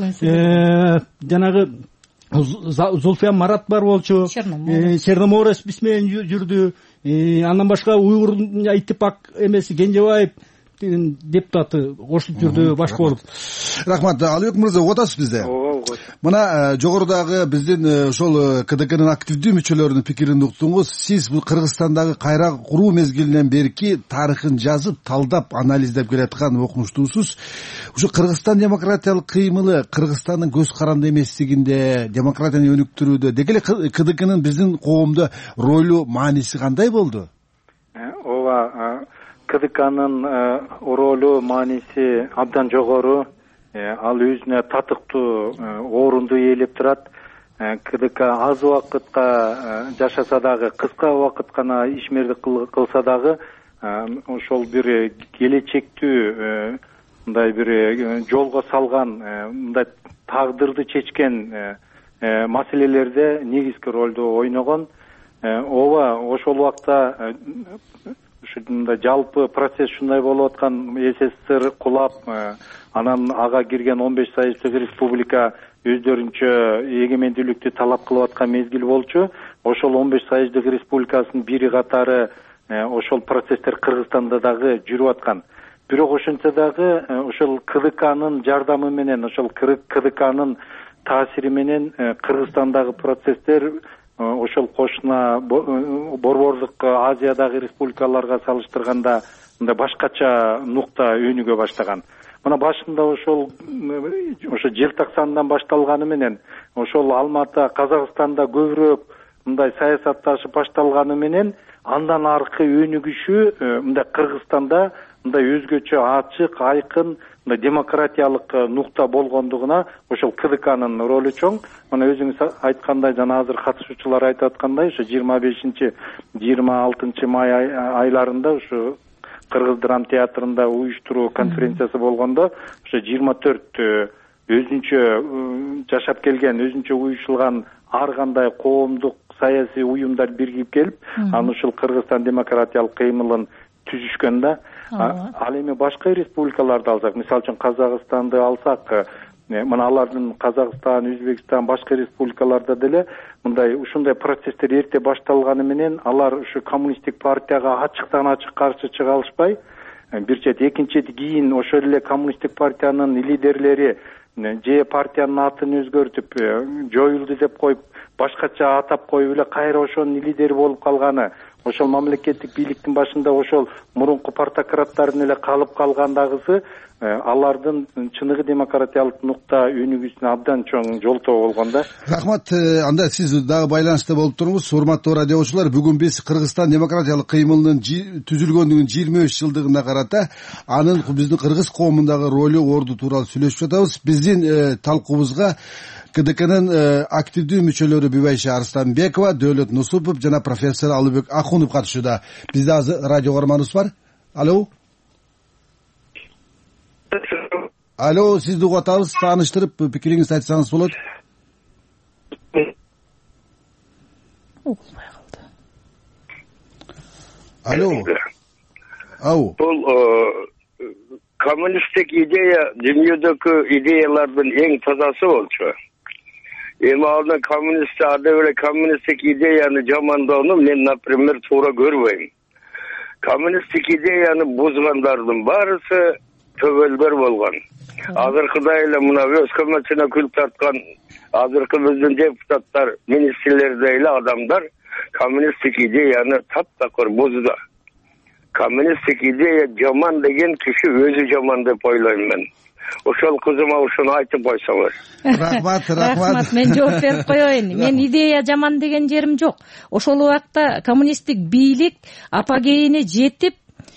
Жанагы Зульфия Марат бар болчу. Черноморец биз менен жүрдү. Андан башка Уйгурдун иттифак эмеси Кенжебаев депутаты кошуп жүрдү, башка болуп. Рахмат. Алыбек мырза, угатасыз бизде? Мына жогорудагы биздин ошол КДКнын активдүү мүчөлөрүнүн пикирин уктуңуз. Сиз бул Кыргызстандагы кайра куруу мезгилинен берки тарыхын жазып, талдап, анализдеп келаткан окумуштуусуз. Ушу Кыргызстан демократиялык кыймылы, Кыргызстандын көз каранды эместигинде, демократияны өнүктүрүүдө деги эле КДКнын биздин коомдо ролу, мааниси кандай болду? Ооба, КДКнын ролу, мааниси абдан жогору. Ал өзүнө татыктуу орунду ээлеп турат. КДК аз убакытка жашаса дагы, кыска убакыт гана ишмердик кылса дагы, ошол бир келечектүү мындай бир жолго салган, мындай тагдырды чечкен маселелерде негизги ролду ойногон. Ооба, ошол убакта ушундай жалпы процесс ушундай болуп аткан, СССР кулап, анан ага кирген 15 союздук республика өздөрүнчө эгемендүүлүктү талап кылып аткан мезгил болчу. Ошол 15 союздук республикасынын бири катары ошол процесстер Кыргызстанда дагы жүрүп аткан. Бирок ошентсе дагы ошол КДКнын жардамы менен, ошол КДКнын таасири менен Кыргызстандагы процесстер ошол кошуна борбордук Азиядагы республикаларга салыштырганда мындай башкача нукта өнүгө баштаган. Мына башында ошо желтоқсандан башталганы менен, ошол Алматы, Казакстанда көбүрөөк мындай саясатташып башталганы менен, андан аркы өнүгүшү мындай Кыргызстанда мындай өзгөчө ачык, айкын, мындай демократиялык нукта болгондугуна ошол КДКнын ролу чоң. Мына өзүңүз айткандай, жана азыр катышуучулар айтып аткандай, ошо 25-26 май айларында ушу Кыргыз драм театрында уюштуруу конференциясы болгондо ошо 24 өзүнчө жашап келген, өзүнчө уюшулган ар кандай коомдук саясий уюмдар биригип келип, анан ушул Кыргызстан демократиялык кыймылын түзүшкөн да. Ал эми башка республикаларды алсак, мисалы үчүн Казакстанды алсак, мына алардын Казакстан, Өзбекстан, башка республикаларда деле мындай ушундай процесстер эрте башталганы менен алар ушу коммунисттик партияга ачыктан ачык каршы чыга алышпай, бир чет, экинчи чет кийин ошол эле коммунисттик партиянын лидерлери же партиянын атын өзгөртүп, жоюлду деп коюп, башкача атап коюп эле кайра ошонун лидери болуп калганы, ошол мамлекеттик бийликтин башында ошол мурунку партократтардын эле калып калгандагысы алардын чыныгы демократиялык нукта өнүгүүсүнө абдан чоң жолтоо болгон да. Рахмат. Анда сиз дагы байланышта болуп туруңуз. Урматтуу радиочулар, бүгүн биз Кыргызстан демократиялык кыймылынын түзүлгөндүгүнүн 23 жылдыгына карата анын биздин кыргыз коомундагы ролу, орду тууралуу сүйлөшүп жатабыз. Биздин талкуубузга КДКнын активдүү мүчөлөрү Бибайша Арстанбекова, Дөөлөт Нусупов жана профессор Алыбек Акунов катышууда. Бизде азыр радио каарманыбыз бар. Алло. Алло, сизди угатабыз. Тааныштырып, пикириңизди айтсаңыз болот. Алло. Ау. Бул коммунисттик идея дүйнөдөгү идеялардын эң тазасы болчу. Эми алдан коммунист ада эле коммунисттик идеяны жамандоону мен, например, туура көрбөйм. Коммунисттик идеяны бузгандардын баарысы төбөлдөр болгон. Азыркыдай эле мына өз көмөчүнө күл тарткан азыркы биздин депутаттар, министрлердей эле адамдар коммунисттик идеяны таптакыр бузду. Коммунисттик идея жаман деген киши өзү жаман деп ойлойм мен. Ошол кызыма ушуну айтып койсоңуз. Рахмат. Мен жооп берип коеюн. Мен идея жаман деген жерим жок. Ошол убакта коммунисттик бийлик апогейине жетип,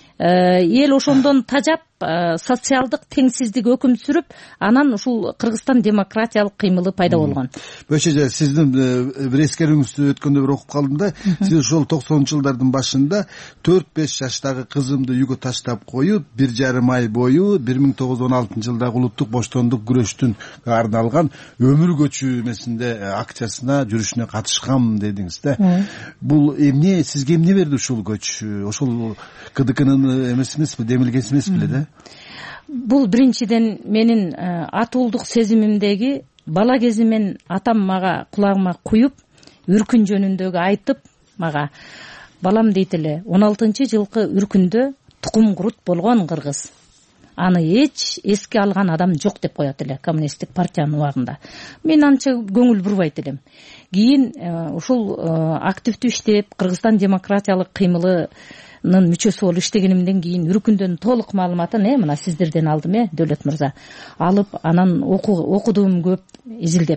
эл ошондон тажап, социалдык теңсиздик өкүм сүрүп, анан ушул Кыргызстан демократиялык кыймылы пайда болгон. Бөшөжө, сиздин бир эскеруңүздү өткөндө бир окуп калдым да. Сиз ошол 90-жылдардын башында 4-5 жаштагы кызымды үйгө таштап коюп, 1,5 ай бою 1916-жылдагы улуттук боштондук күрөштүн арналган өмүр көчү эмесинде акциясына, жүрүшүнө катышкам дедиңиз да. Бул эмне, сизге эмне берди ушул көч? Ошол КДКнын эмеси эмеспи, демилгеси эмеспи эле да? Бул биринчиден менин атуулдук сезимимдеги, бала кезимен атам мага кулагыма куюп, үркүн жөнүндөгү айтып, мага балам дейт эле, 16-жылкы үркүндө тукум курут болгон кыргыз. Аны эч эске алган адам жок деп коет эле коммунисттик партиянын убагында. Мен анча көңүл бурбайт элем. Кийин ушул активдүү иштеп, Кыргызстан демократиялык кыймылы мүчөсү болуп иштегенимден кийин үркүндөн толук маалыматын мына сиздерден алдым, Дөөлөт мырза, алып, анан окудум көп, изилдеп.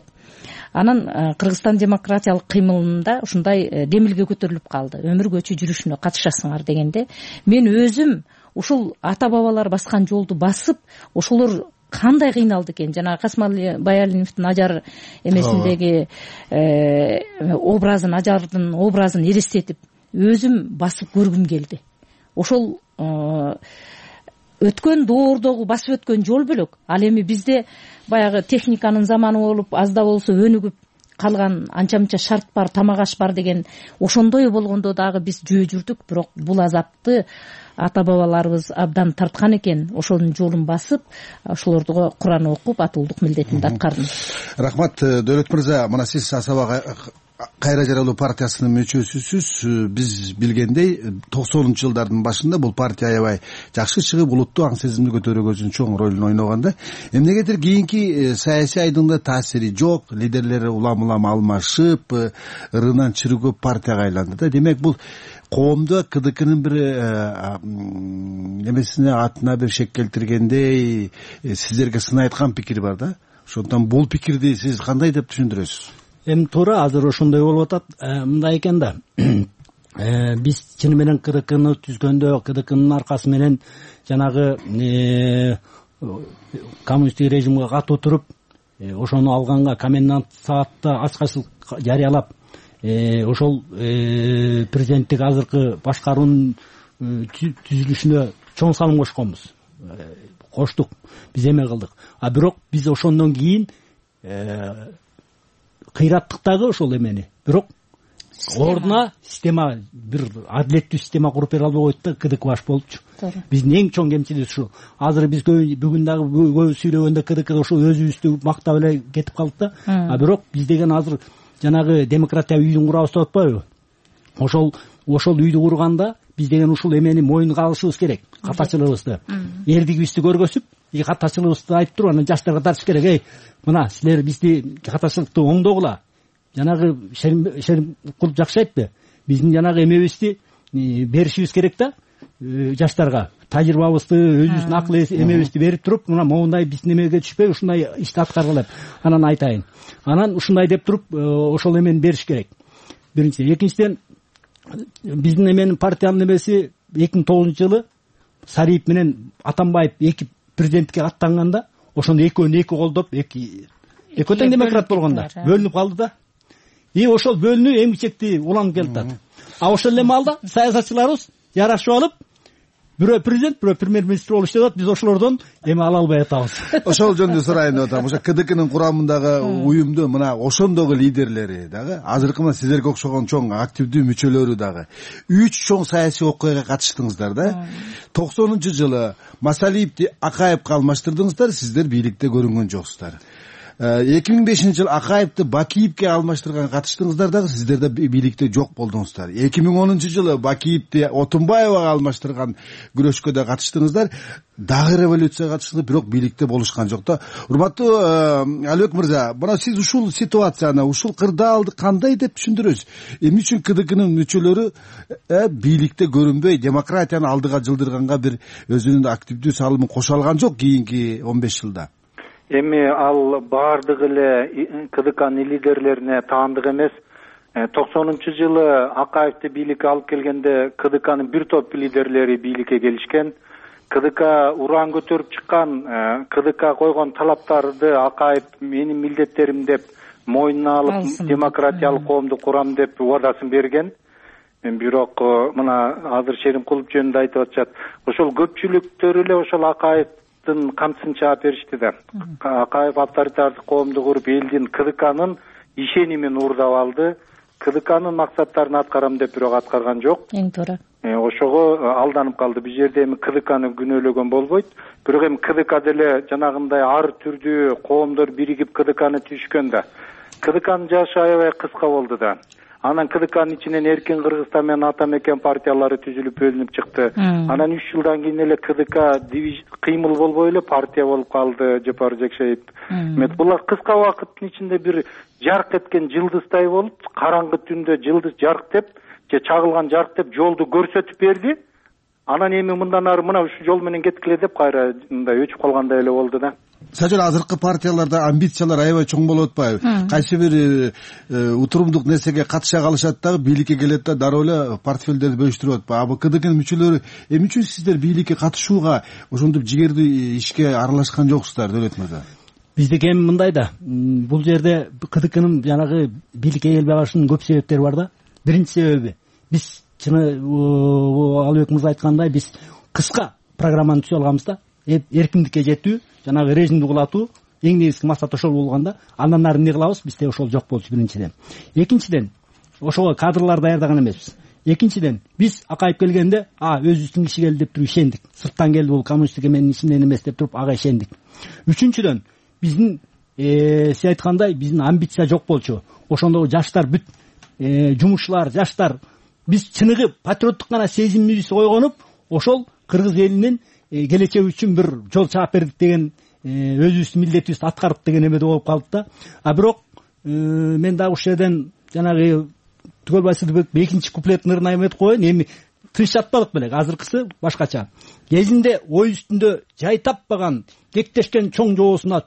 Анан Кыргызстан демократиялык кыймылында ушундай демилге көтөрүлүп калды. Өмүр көчү жүрүшүнө катышасыңар дегенде, мен өзүм ушул ата бабалар баскан жолду басып, ошолор кандай кыйналды экен. Жана Касмали Баялиновдун ажар эмесиндеги образын, ажардын образын элестетип өзүм басып көргүм келди. Ошол өткөн доордогу басып өткөн жол бөлөк. Ал эми бизде баягы техниканын заманы болуп, азда болсо өнүгүп калган анча-мынча шарт бар, тамак аш бар деген ошондой болгондо дагы биз жөө жүрдүк, бирок бул азапты ата бабаларыбыз абдан тарткан экен. Ошонун жолун басып, ошолордо Куран окуп, атуулдук милдетимди аткардым. Рахмат, Дөөлөт мырза. Мына сиз Асаба кайра жаралуу партиясынын мүчөсүсүз. Биз билгендей 90-жылдардын башында бул партия аябай жакшы чыгып, улуттуу аң сезимди көтөрүүгө чоң ролун ойногон да. Эмнегедир кийинки саясий айдыңда таасири жок, лидерлери улам алмашып, ырынан чирүү партияга айланды да. Демек бул коомдо КДКнын бир эмесине, атына бир шек келтиргендей сиздерге сын айткан пикир бар да. Ошондон бул пикирди сиз кандай деп түшүндүрөсүз? Эми туура азыр ошондой болуп атат. Мындай экен да. биз чыны менен КДКны түзгөндө КДКнын аркасы менен жанагы коммунисттик режимге катуу туруп ошону алганга комендант саатта ачкычтык жарыялап ошол президенттик азыркы башкаруунун түзүлүшүнө чоң салым коштук, биз эме кылдык. А бирок биз ошондон кийин кыйраттык ошол эмени, бирок ордуна система, бир адилеттүү система куруп бере албай койду да, КДК баш болчу. Биздин эң чоң кемчилигибиз ушул. Азыр биз бүгүн дагы көп сүйлөгөндө КДК ошол өзүбүздү мактап эле кетип калдык да. А бирок биз деген азыр жанагы демократия үйүн курабыз деп атпайбы? Ошол үйдү курганда биз деген ушул эмени мойнуга алышыбыз керек, катачылыгыбызды. Эрдигибизди көргөзүп, катачылыгыбызды айтып туруп, анан жаштарга тартыш керек. Мына силер бизди катачылыкты оңдогула. Жанагы Шеримкулов жакшы айтты. Биздин жанагы эмебизди беришибиз керек да, жаштарга. Тажрыйбабызды, өзүбүздүн акыл эмебизди берип туруп, мына моундай биздин эмеге түшпөй, ушундай ишти аткаргыла деп. Анан айтайын. Анан ушундай деп туруп, ошол эмени бериш керек. Биринчиден, экинчиден, биздин эменин партиянын эмеси 2009-жылы Сариев менен Атамбаев эки президенттикке аттанганда, ошондо экөөнү эки колдоп, экөө тең демократ болгондо бөлүнүп калды да. Ошол бөлүнүү эмгичекти уланып келатат. А ошол эле маалда саясатчыларыбыз жарашып алып, бирөө президент, бирөө премьер-министр болуп иштеп, биз ошолордон эме ала албай атабыз. Ошол жөнүндө сурайын деп атам. Ошо КДКнын курамындагы уюмду мына ошондогу лидерлери дагы, азыркы мына силерге окшогон чоң активдүү мүчөлөрү дагы 3 чоң саясий окуяга катыштыңыздар да. 90-жылы Масалиевди Акаевге алмаштырдыңыздар, сиздер бийликте көрүнгөн жоксуздар. 2005-жылы Акаевди Бакиевге алмаштырганга катыштыңыздар дагы, сиздер да бийликте жок болдуңуздар. 2010-жылы Бакиевди Отунбаевага алмаштырган күрөшкө да катыштыңыздар, дагы революцияга катыштыңыздар, бирок бийликте болушкан жок да. Урматтуу Алибек мырза, мына сиз ушул ситуацияны, ушул кырдаалды кандай деп түшүндүрөсүз? Эмне үчүн КДКнын мүчөлөрү бийликте көрүнбөй, демократияны алдыга жылдырганга бир өзүнүн активдүү салымын кошо алган жок кийинки 15 жылда? Эми ал баардыгы эле КДКнын лидерлерине таандык эмес. 90-жылы Акаевди бийликке алып келгенде КДКнын бир топ лидерлери бийликке келишкен. КДК уран көтөрүп чыккан, КДК койгон талаптарды Акаев менин милдеттерим деп мойнуна алып, демократиялык коомду курам деп убадасын берген. Бирок мына азыр Шеримкулов жөнүндө айтып атышат. Ошол көпчүлүктөр эле ошол Акаев камсын чаап беришти да. Акаев авторитардык коомду куруп, элдин КДКнын ишенимин уурдап алды. КДКнын максаттарын аткарам деп бирок аткарган жок. Эң туура. Ошого алданып калды. Бул жерде эми КДКны күнөөлөгөн болбойт. Бирок эми КДК деле жанагындай ар түрдүү коомдор биригип КДКны түшкөн да. КДКнын жашы аябай кыска болду да. Анан КДКнын ичинен Эркин Кыргызстан менен Ата Мекен партиялары түзүлүп бөлүнүп чыкты. Анан 3 жылдан кийин эле КДК кыймыл болбой эле партия болуп калды, Жапар Жекшеев. Булар кыска убакыттын ичинде бир жарк эткен жылдыздай болуп, караңгы түндө жылдыз жарк деп, же чагылган жарк деп жолду көрсөтүп берди. Анан эми мындан ары мына ушу жол менен кеткиле деп кайра мындай өчүп калгандай эле болду да. Сажыр азыркы партияларда амбициялар аябай чоң болуп атпайбы? Кайсы бир утурумдук нерсеге катыша калышат дагы, бийликке келет да дароо эле портфелдерди бөлүштүрүп атпайбы? А КДКнын мүчөлөрү эмне үчүн сиздер бийликке катышууга ошондуп жигердүү ишке аралашкан жоксуздар, Дөөлөт мырза? Биздики эми мындай да, бул жерде КДКнын жанагы бийликке келбей калышынын көп себептери бар да. Биринчи себеби, биз чыны Алыбек мырза айткандай, биз кыска программаны түзүп алганбыз да. Эркиндикке жетүү, жанагы режимди кулатуу, эң негизги максат ошол болгондо, андан ары эмне кылабыз? Бизде ошол жок болчу биринчиден. Экинчиден, ошого кадрлар даярдаган эмеспиз. Экинчиден, биз Акаев келгенде, өзүбүздүн киши келди деп туруп ишендик. Сырттан келди, бул коммунисттик эменин ичинен эмес деп туруп ага ишендик. Үчүнчүдөн, биздин сиз айткандай, биздин амбиция жок болчу. Ошондогу жаштар бүт жумушчулар, жаштар биз чыныгы патриоттук гана сезимибизди койгонуп, ошол кыргыз элинин келечеги үчүн бир жол чаап бердик деген, өзүбүздүн милдетибизди аткардык деген эмеде болуп калды да. А бирок мен дагы ушул жерден жанагы Түгөлбай Сыдыбековдун экинчи куплетин ырына эметип коеюн. Эми тыныч жатпадык белек, азыркысы башкача. Кезинде ой үстүндө жай таппаган, кектешкен чоң жоосуна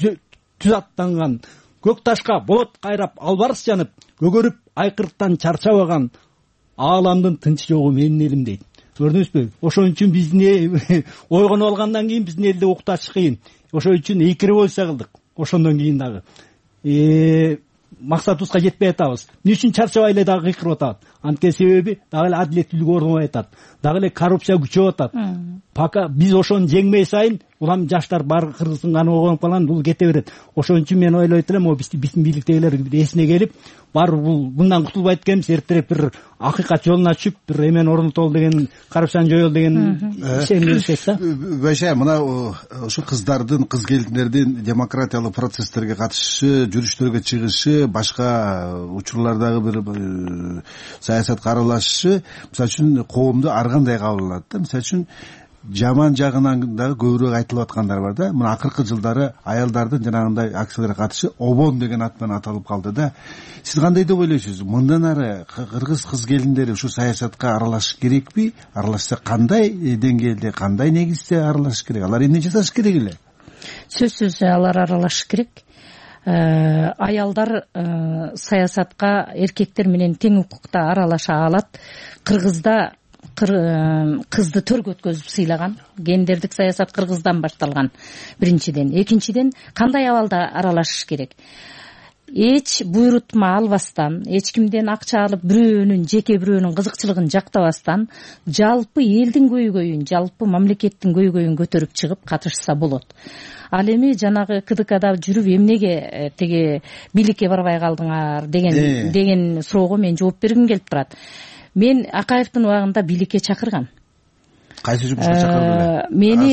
түз аттанган, көк ташка болот кайрап, албарыс жанып, өгөрүп айкырыктан чарчабаган ааламдын тынч жогу менин элим дейт. Көрдүңүзбү? Ошон үчүн биздин ойгонуп алгандан кийин биздин элде укташ кыйын. Ошон үчүн 2 революция кылдык. Ошондон кийин дагы максатыбызга жетпей атабыз. Эмне үчүн чарчабай эле дагы кыйкырып атат? Анткени себеби дагы эле адилеттүүлүк орнобой атат. Дагы эле коррупция күчөп атат. Пока биз ошону жеңмей сайын улам жаштар баары Кыргыздын каны ойгонуп калган, бул кете берет. Ошон үчүн мен ойлойт элем, биздин бийликтегилер эсине келип, баары мындан кутулбайт экенбиз, эртерээк бир акыйкат жолуна түшүп, бир эмени орнотолу деген, коррупцияны жоёлу деген ишеним беришет да. Баша, мына ошо кыздардын, кыз келиндердин демократиялык процесстерге катышышы, жүрүштөргө чыгышы, башка учурлардагы бир саясатка аралашышы, мисалы үчүн коомду ар кандай кабыл алат да. Мисалы үчүн жаман жагынан дагы көбүрөөк айтылып аткандар бар да. Мына акыркы жылдары аялдардын жанагындай акцияларга катышы обон деген ат менен аталып калды да. Сиз кандай деп ойлойсуз? Мындан ары кыргыз кыз келиндери ушу саясатка аралашыш керекпи? Аралашса кандай деңгээлде, кандай негизде аралашыш керек? Алар эмне жасаш керек эле? Сөзсүз алар аралашыш керек. Аялдар саясатка эркектер менен тең укукта аралаша алат. Кыргызда кызды төргө өткөзүп сыйлаган гендердик саясат Кыргыздан башталган, биринчиден. Экинчиден, кандай абалда аралашыш керек? Эч буйрутма албастан, эч кимден акча алып, жеке бирөөнүн кызыкчылыгын жактабастан, жалпы элдин көйгөйүн, жалпы мамлекеттин көйгөйүн көтөрүп чыгып катышса болот. Ал эми жанагы КДКда жүрүп эмнеге тиги бийликке барбай калдыңар деген суроого мен жооп бергим келип турат. Мен Акаевдин убагында бийликке чакыргам. Кайсы жумушка чакырды?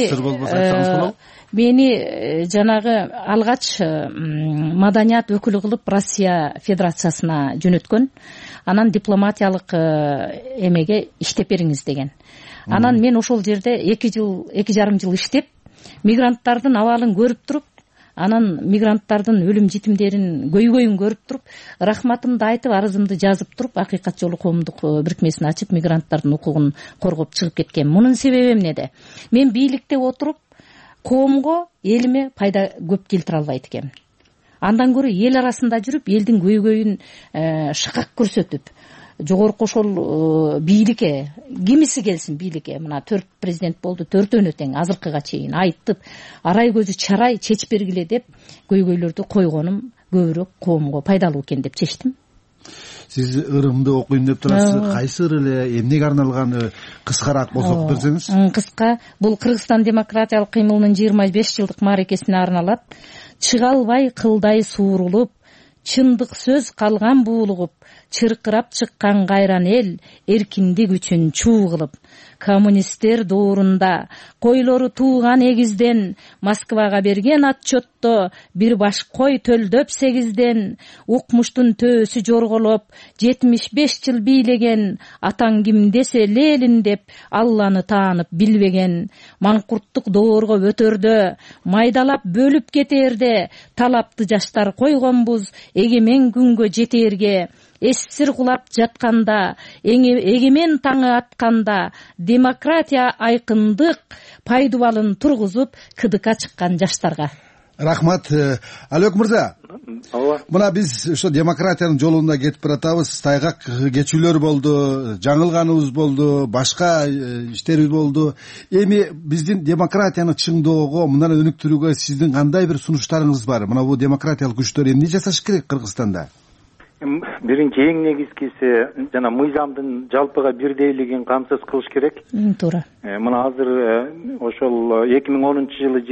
Мени жанагы алгач маданият өкүлү кылып Россия Федерациясына жөнөткөн. Анан дипломатиялык эмеге иштеп бериңиз деген. Анан мен ошол жерде 2,5 жыл иштеп, мигранттардын абалын көрүп туруп, анан мигранттардын өлүм житимдерин көйгөйүн көрүп туруп, рахматымды айтып, арызымды жазып туруп, Акыйкат жолу коомдук бирикмесин ачып, мигранттардын укугун коргоп чыгып кеткем. Мунун себеби эмнеде? Мен бийликте отуруп, коомго, элиме пайда көп келтире албайт экенмин. Андан көрө эл арасында жүрүп, элдин көйгөйүн шакак көрсөтүп, жогорку ошол бийликке, кимиси келсин бийликке, мына 4 президент болду, 4-өнө тең азыркыга чейин айтып, арай көзү чарай чечип бергиле деп көйгөйлөрдү койгонум көбүрөөк коомго пайдалуу экен деп чечтим. Сиз ырымды окуйм деп турасыз. Кайсы ыр эле, эмнеге арналган, кыскараак болсок берсеңиз? Кыска, бул Кыргызстан демократиялык кыймылынын 25 жылдык мааракесине арналат. Чыга албай кылдай суурулуп, чындык сөз калган буулугуп, чыркырап чыккан кайран эл эркиндик үчүн чуу кылып, коммунисттер доорунда койлору тууган эгизден, Москвага берген отчетто бир баш кой төлдөп 8ден, укмуштун төөсү жорголоп 75 жыл бийлеген, атаң ким десе Ленин деп Алланы таанып билбеген, маңкурттук доорго өтөрдө, майдалап бөлүп кетээрде, талапты жаштар койгонбуз эгемен күнгө жетээрге, эссир кулап жатканда, эгемен таңы атканда, демократия айкындык пайдубалын тургузуп КДК чыккан жаштарга. Рахмат. Алек мырза, мына биз ошо демократиянын жолунда кетип баратабыз. Тайгак кечүүлөр болду, жаңылганыбыз болду, башка иштерибиз болду. Эми биздин демократияны чыңдоого, мындан өнүктүрүүгө сиздин кандай бир сунуштарыңыз бар? Мына бул демократиялык күчтөр эмне жасаш керек Кыргызстанда? Биринчи эң негизгиси жана мыйзамдын жалпыга бирдейлигин камсыз кылыш керек. Туура. Мына азыр ошол 2010-жылы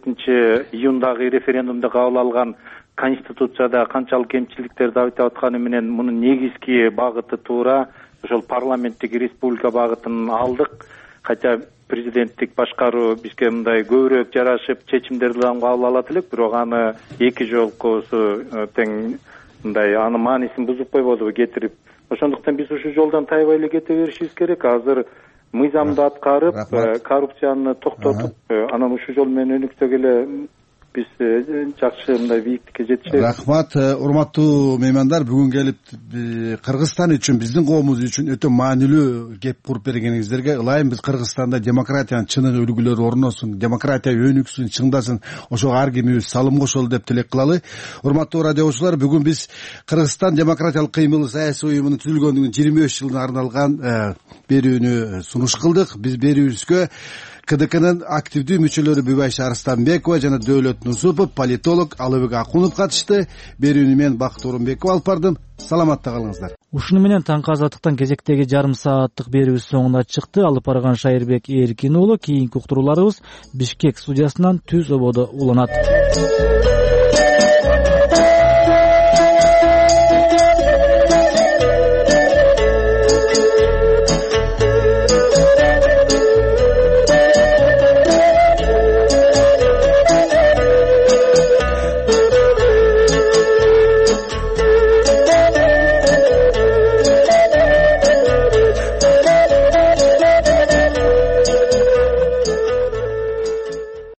27-июндагы референдумда кабыл алган конституцияда канчалык кемчиликтерди айтып атканы менен мунун негизги багыты туура. Ошол парламенттик республика багытын алдык. Хотя президенттик башкаруу бизге мындай көбүрөөк жарашып, чечимдерди дагы кабыл алат элек, бирок аны эки жолкусу тең мындай анын маанисин бузуп койбодубу кетирип. Ошондуктан биз ушул жолдон тайбай эле кете беришибиз керек. Азыр мыйзамды аткарып, коррупцияны токтотуп, анан ушул жол менен өнүксөк эле биз жакшы мындай бийиктикке жетишебиз. Рахмат. Урматтуу меймандар, бүгүн келип Кыргызстан үчүн, биздин коомубуз үчүн өтө маанилүү кеп куруп бергениңиздерге ылайым. Биз Кыргызстанда демократиянын чыныгы үлгүлөрү орносун, демократия өнүксүн, чыңдасын, ошого ар кимибиз салым кошолу деп тилек кылалы. Урматтуу радио окуучулар, бүгүн биз Кыргызстан демократиялык кыймыл саясий уюмунун түзүлгөндүгүнүн 25 жылына арналган берүүнү сунуш кылдык. Биз берүүбүзгө КДКнын активдүү мүчөлөрү Бүбайша Арстанбекова жана Дөөлөт Нусупов, политолог Алыбек Акунов катышты. Берүүнү мен Бакыт Орунбеков алып бардым. Саламатта калыңыздар. Ушуну менен таңкы азаттыктан кезектеги жарым сааттык берүүбүз соңуна чыкты. Алып барган Шайырбек Эркин уулу. Кийинки уктурууларыбыз Бишкек студиясынан түз ободо уланат.